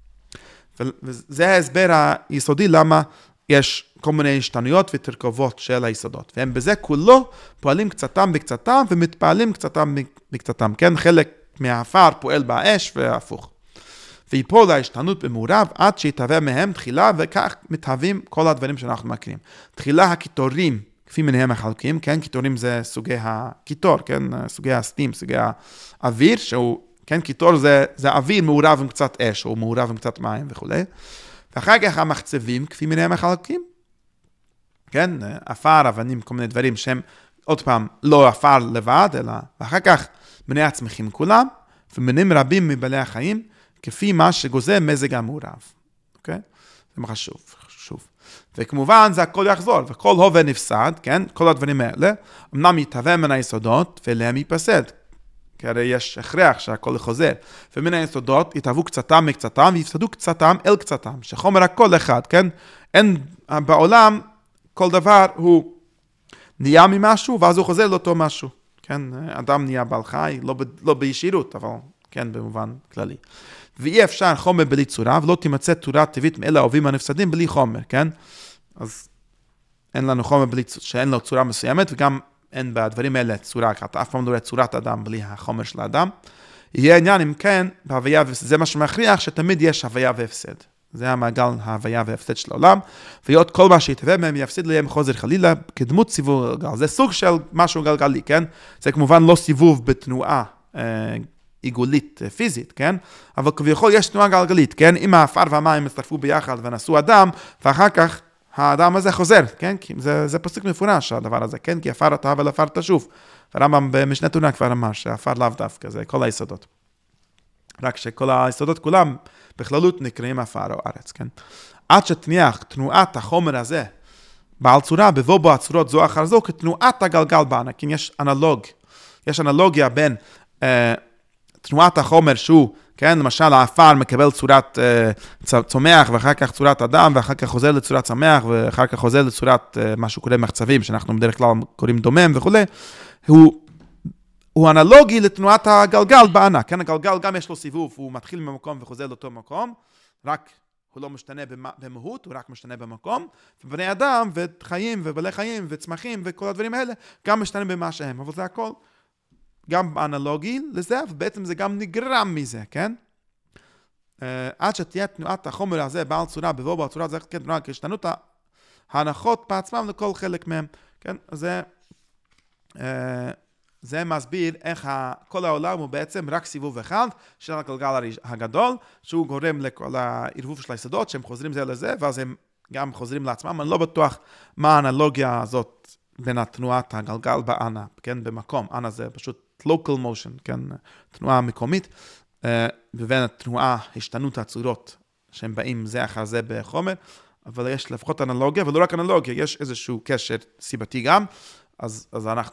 וזה ההסבר היסודי למה יש כל מיני השתנויות ותרכובות של היסודות. והם בזה כולו פועלים קצתם בקצתם ומתפעלים קצתם בקצתם. כן, חלק מהאפר פועל באש והפוך. ויפול ההשתנות במעורב עד שיתהווה מהם תחילה, וכך מתהווים כל הדברים שאנחנו מכירים. תחילה הקיטורים, כפי מיניהם החלקים, כן, קיטורים זה סוגי הקיטור, כן, סוגי הסטים, סוגי האוויר, שהוא, כן, קיטור זה, זה אוויר מעורב עם קצת אש, או מעורב עם קצת מים וכו'. ואחר כך המחצבים, כפי מיניהם החלקים, כן, אפר, אבנים, כל מיני דברים שהם, עוד פעם, לא אפר לבד, אלא, ואחר כך מיני הצמחים כולם, ומינים רבים מבעלי החיים, כפי מה שגוזם מזג המעורב. אוקיי? זה מה חשוב, חשוב. וכמובן זה הכל יחזור, וכל הווה נפסד, כן? כל הדברים האלה, אמנם יתהווה מן היסודות, ואליהם ייפסד. כי הרי יש הכרח שהכל חוזר. ומן היסודות יתהוו קצתם מקצתם, ויפסדו קצתם אל קצתם, שחומר הכל אחד, כן? אין בעולם, כל דבר הוא נהיה ממשהו, ואז הוא חוזר לאותו משהו. כן? אדם נהיה בעל חי, לא, ב, לא בישירות, אבל כן, במובן כללי. ואי אפשר חומר בלי צורה, ולא תימצא צורה טבעית מאלה האוהבים הנפסדים בלי חומר, כן? אז אין לנו חומר בלי, שאין לו צורה מסוימת, וגם אין בדברים האלה צורה, אתה אף פעם לא רואה צורת אדם בלי החומר של האדם. יהיה עניין אם כן, בהוויה והפסד, זה מה שמכריח שתמיד יש הוויה והפסד. זה המעגל ההוויה והפסד של העולם, ויות כל מה שיתהווה מהם יפסיד להם חוזר חלילה, כדמות סיבוב גלגל. זה סוג של משהו גלגלי, כן? זה כמובן לא סיבוב בתנועה אה, עיגולית פיזית, כן? אבל כביכול יש תנועה גלגלית, כן? אם האפר והמים הצטרפו ביחד ונשאו אדם, ואחר כך האדם הזה חוזר, כן? כי זה, זה פסוק מפורש, הדבר הזה, כן? כי אפר אתה ולאפר תשוב. הרמב"ם במשנה תורה כבר אמר שהאפר לאו דווקא, זה כל היסודות. רק שכל היסודות כולם בכללות נקראים אפר או ארץ, כן? עד שתניח תנועת החומר הזה בעל צורה, בבוא בו הצורות זו אחר זו, כתנועת הגלגל בענק, כן? יש אנלוג, יש אנלוגיה בין אה, תנועת החומר שהוא, כן, למשל האפר מקבל צורת uh, צומח, ואחר כך צורת אדם, ואחר כך חוזר לצורת צמח, ואחר כך חוזר לצורת uh, מה שקוראים מחצבים, שאנחנו בדרך כלל קוראים דומם וכו'. הוא, הוא אנלוגי לתנועת הגלגל בענק, כן, הגלגל גם יש לו סיבוב, הוא מתחיל ממקום וחוזר לאותו מקום, רק הוא לא משתנה במהות, הוא רק משתנה במקום, ובני אדם וחיים ובעלי חיים וצמחים וכל הדברים האלה, גם משתנה במה שהם, אבל זה הכל. גם אנלוגי לזה, ובעצם זה גם נגרם מזה, כן? Uh, עד שתהיה תנועת החומר הזה, בעל צורה, בבוא בו הצורה, זה כן תנועה, כשתנות ההנחות בעצמם לכל חלק מהם, כן? זה, uh, זה מסביר איך ה, כל העולם הוא בעצם רק סיבוב אחד של הגלגל הגדול, שהוא גורם לכל הערבוב של היסודות, שהם חוזרים זה לזה, ואז הם גם חוזרים לעצמם. אני לא בטוח מה האנלוגיה הזאת בין התנועת הגלגל באנה, כן? במקום. אנה זה פשוט local motion, כן, תנועה מקומית, ובין התנועה, השתנות הצורות, שהם באים זה אחר זה בחומר, אבל יש לפחות אנלוגיה, ולא רק אנלוגיה, יש איזשהו קשר סיבתי גם, אז, אז אנחנו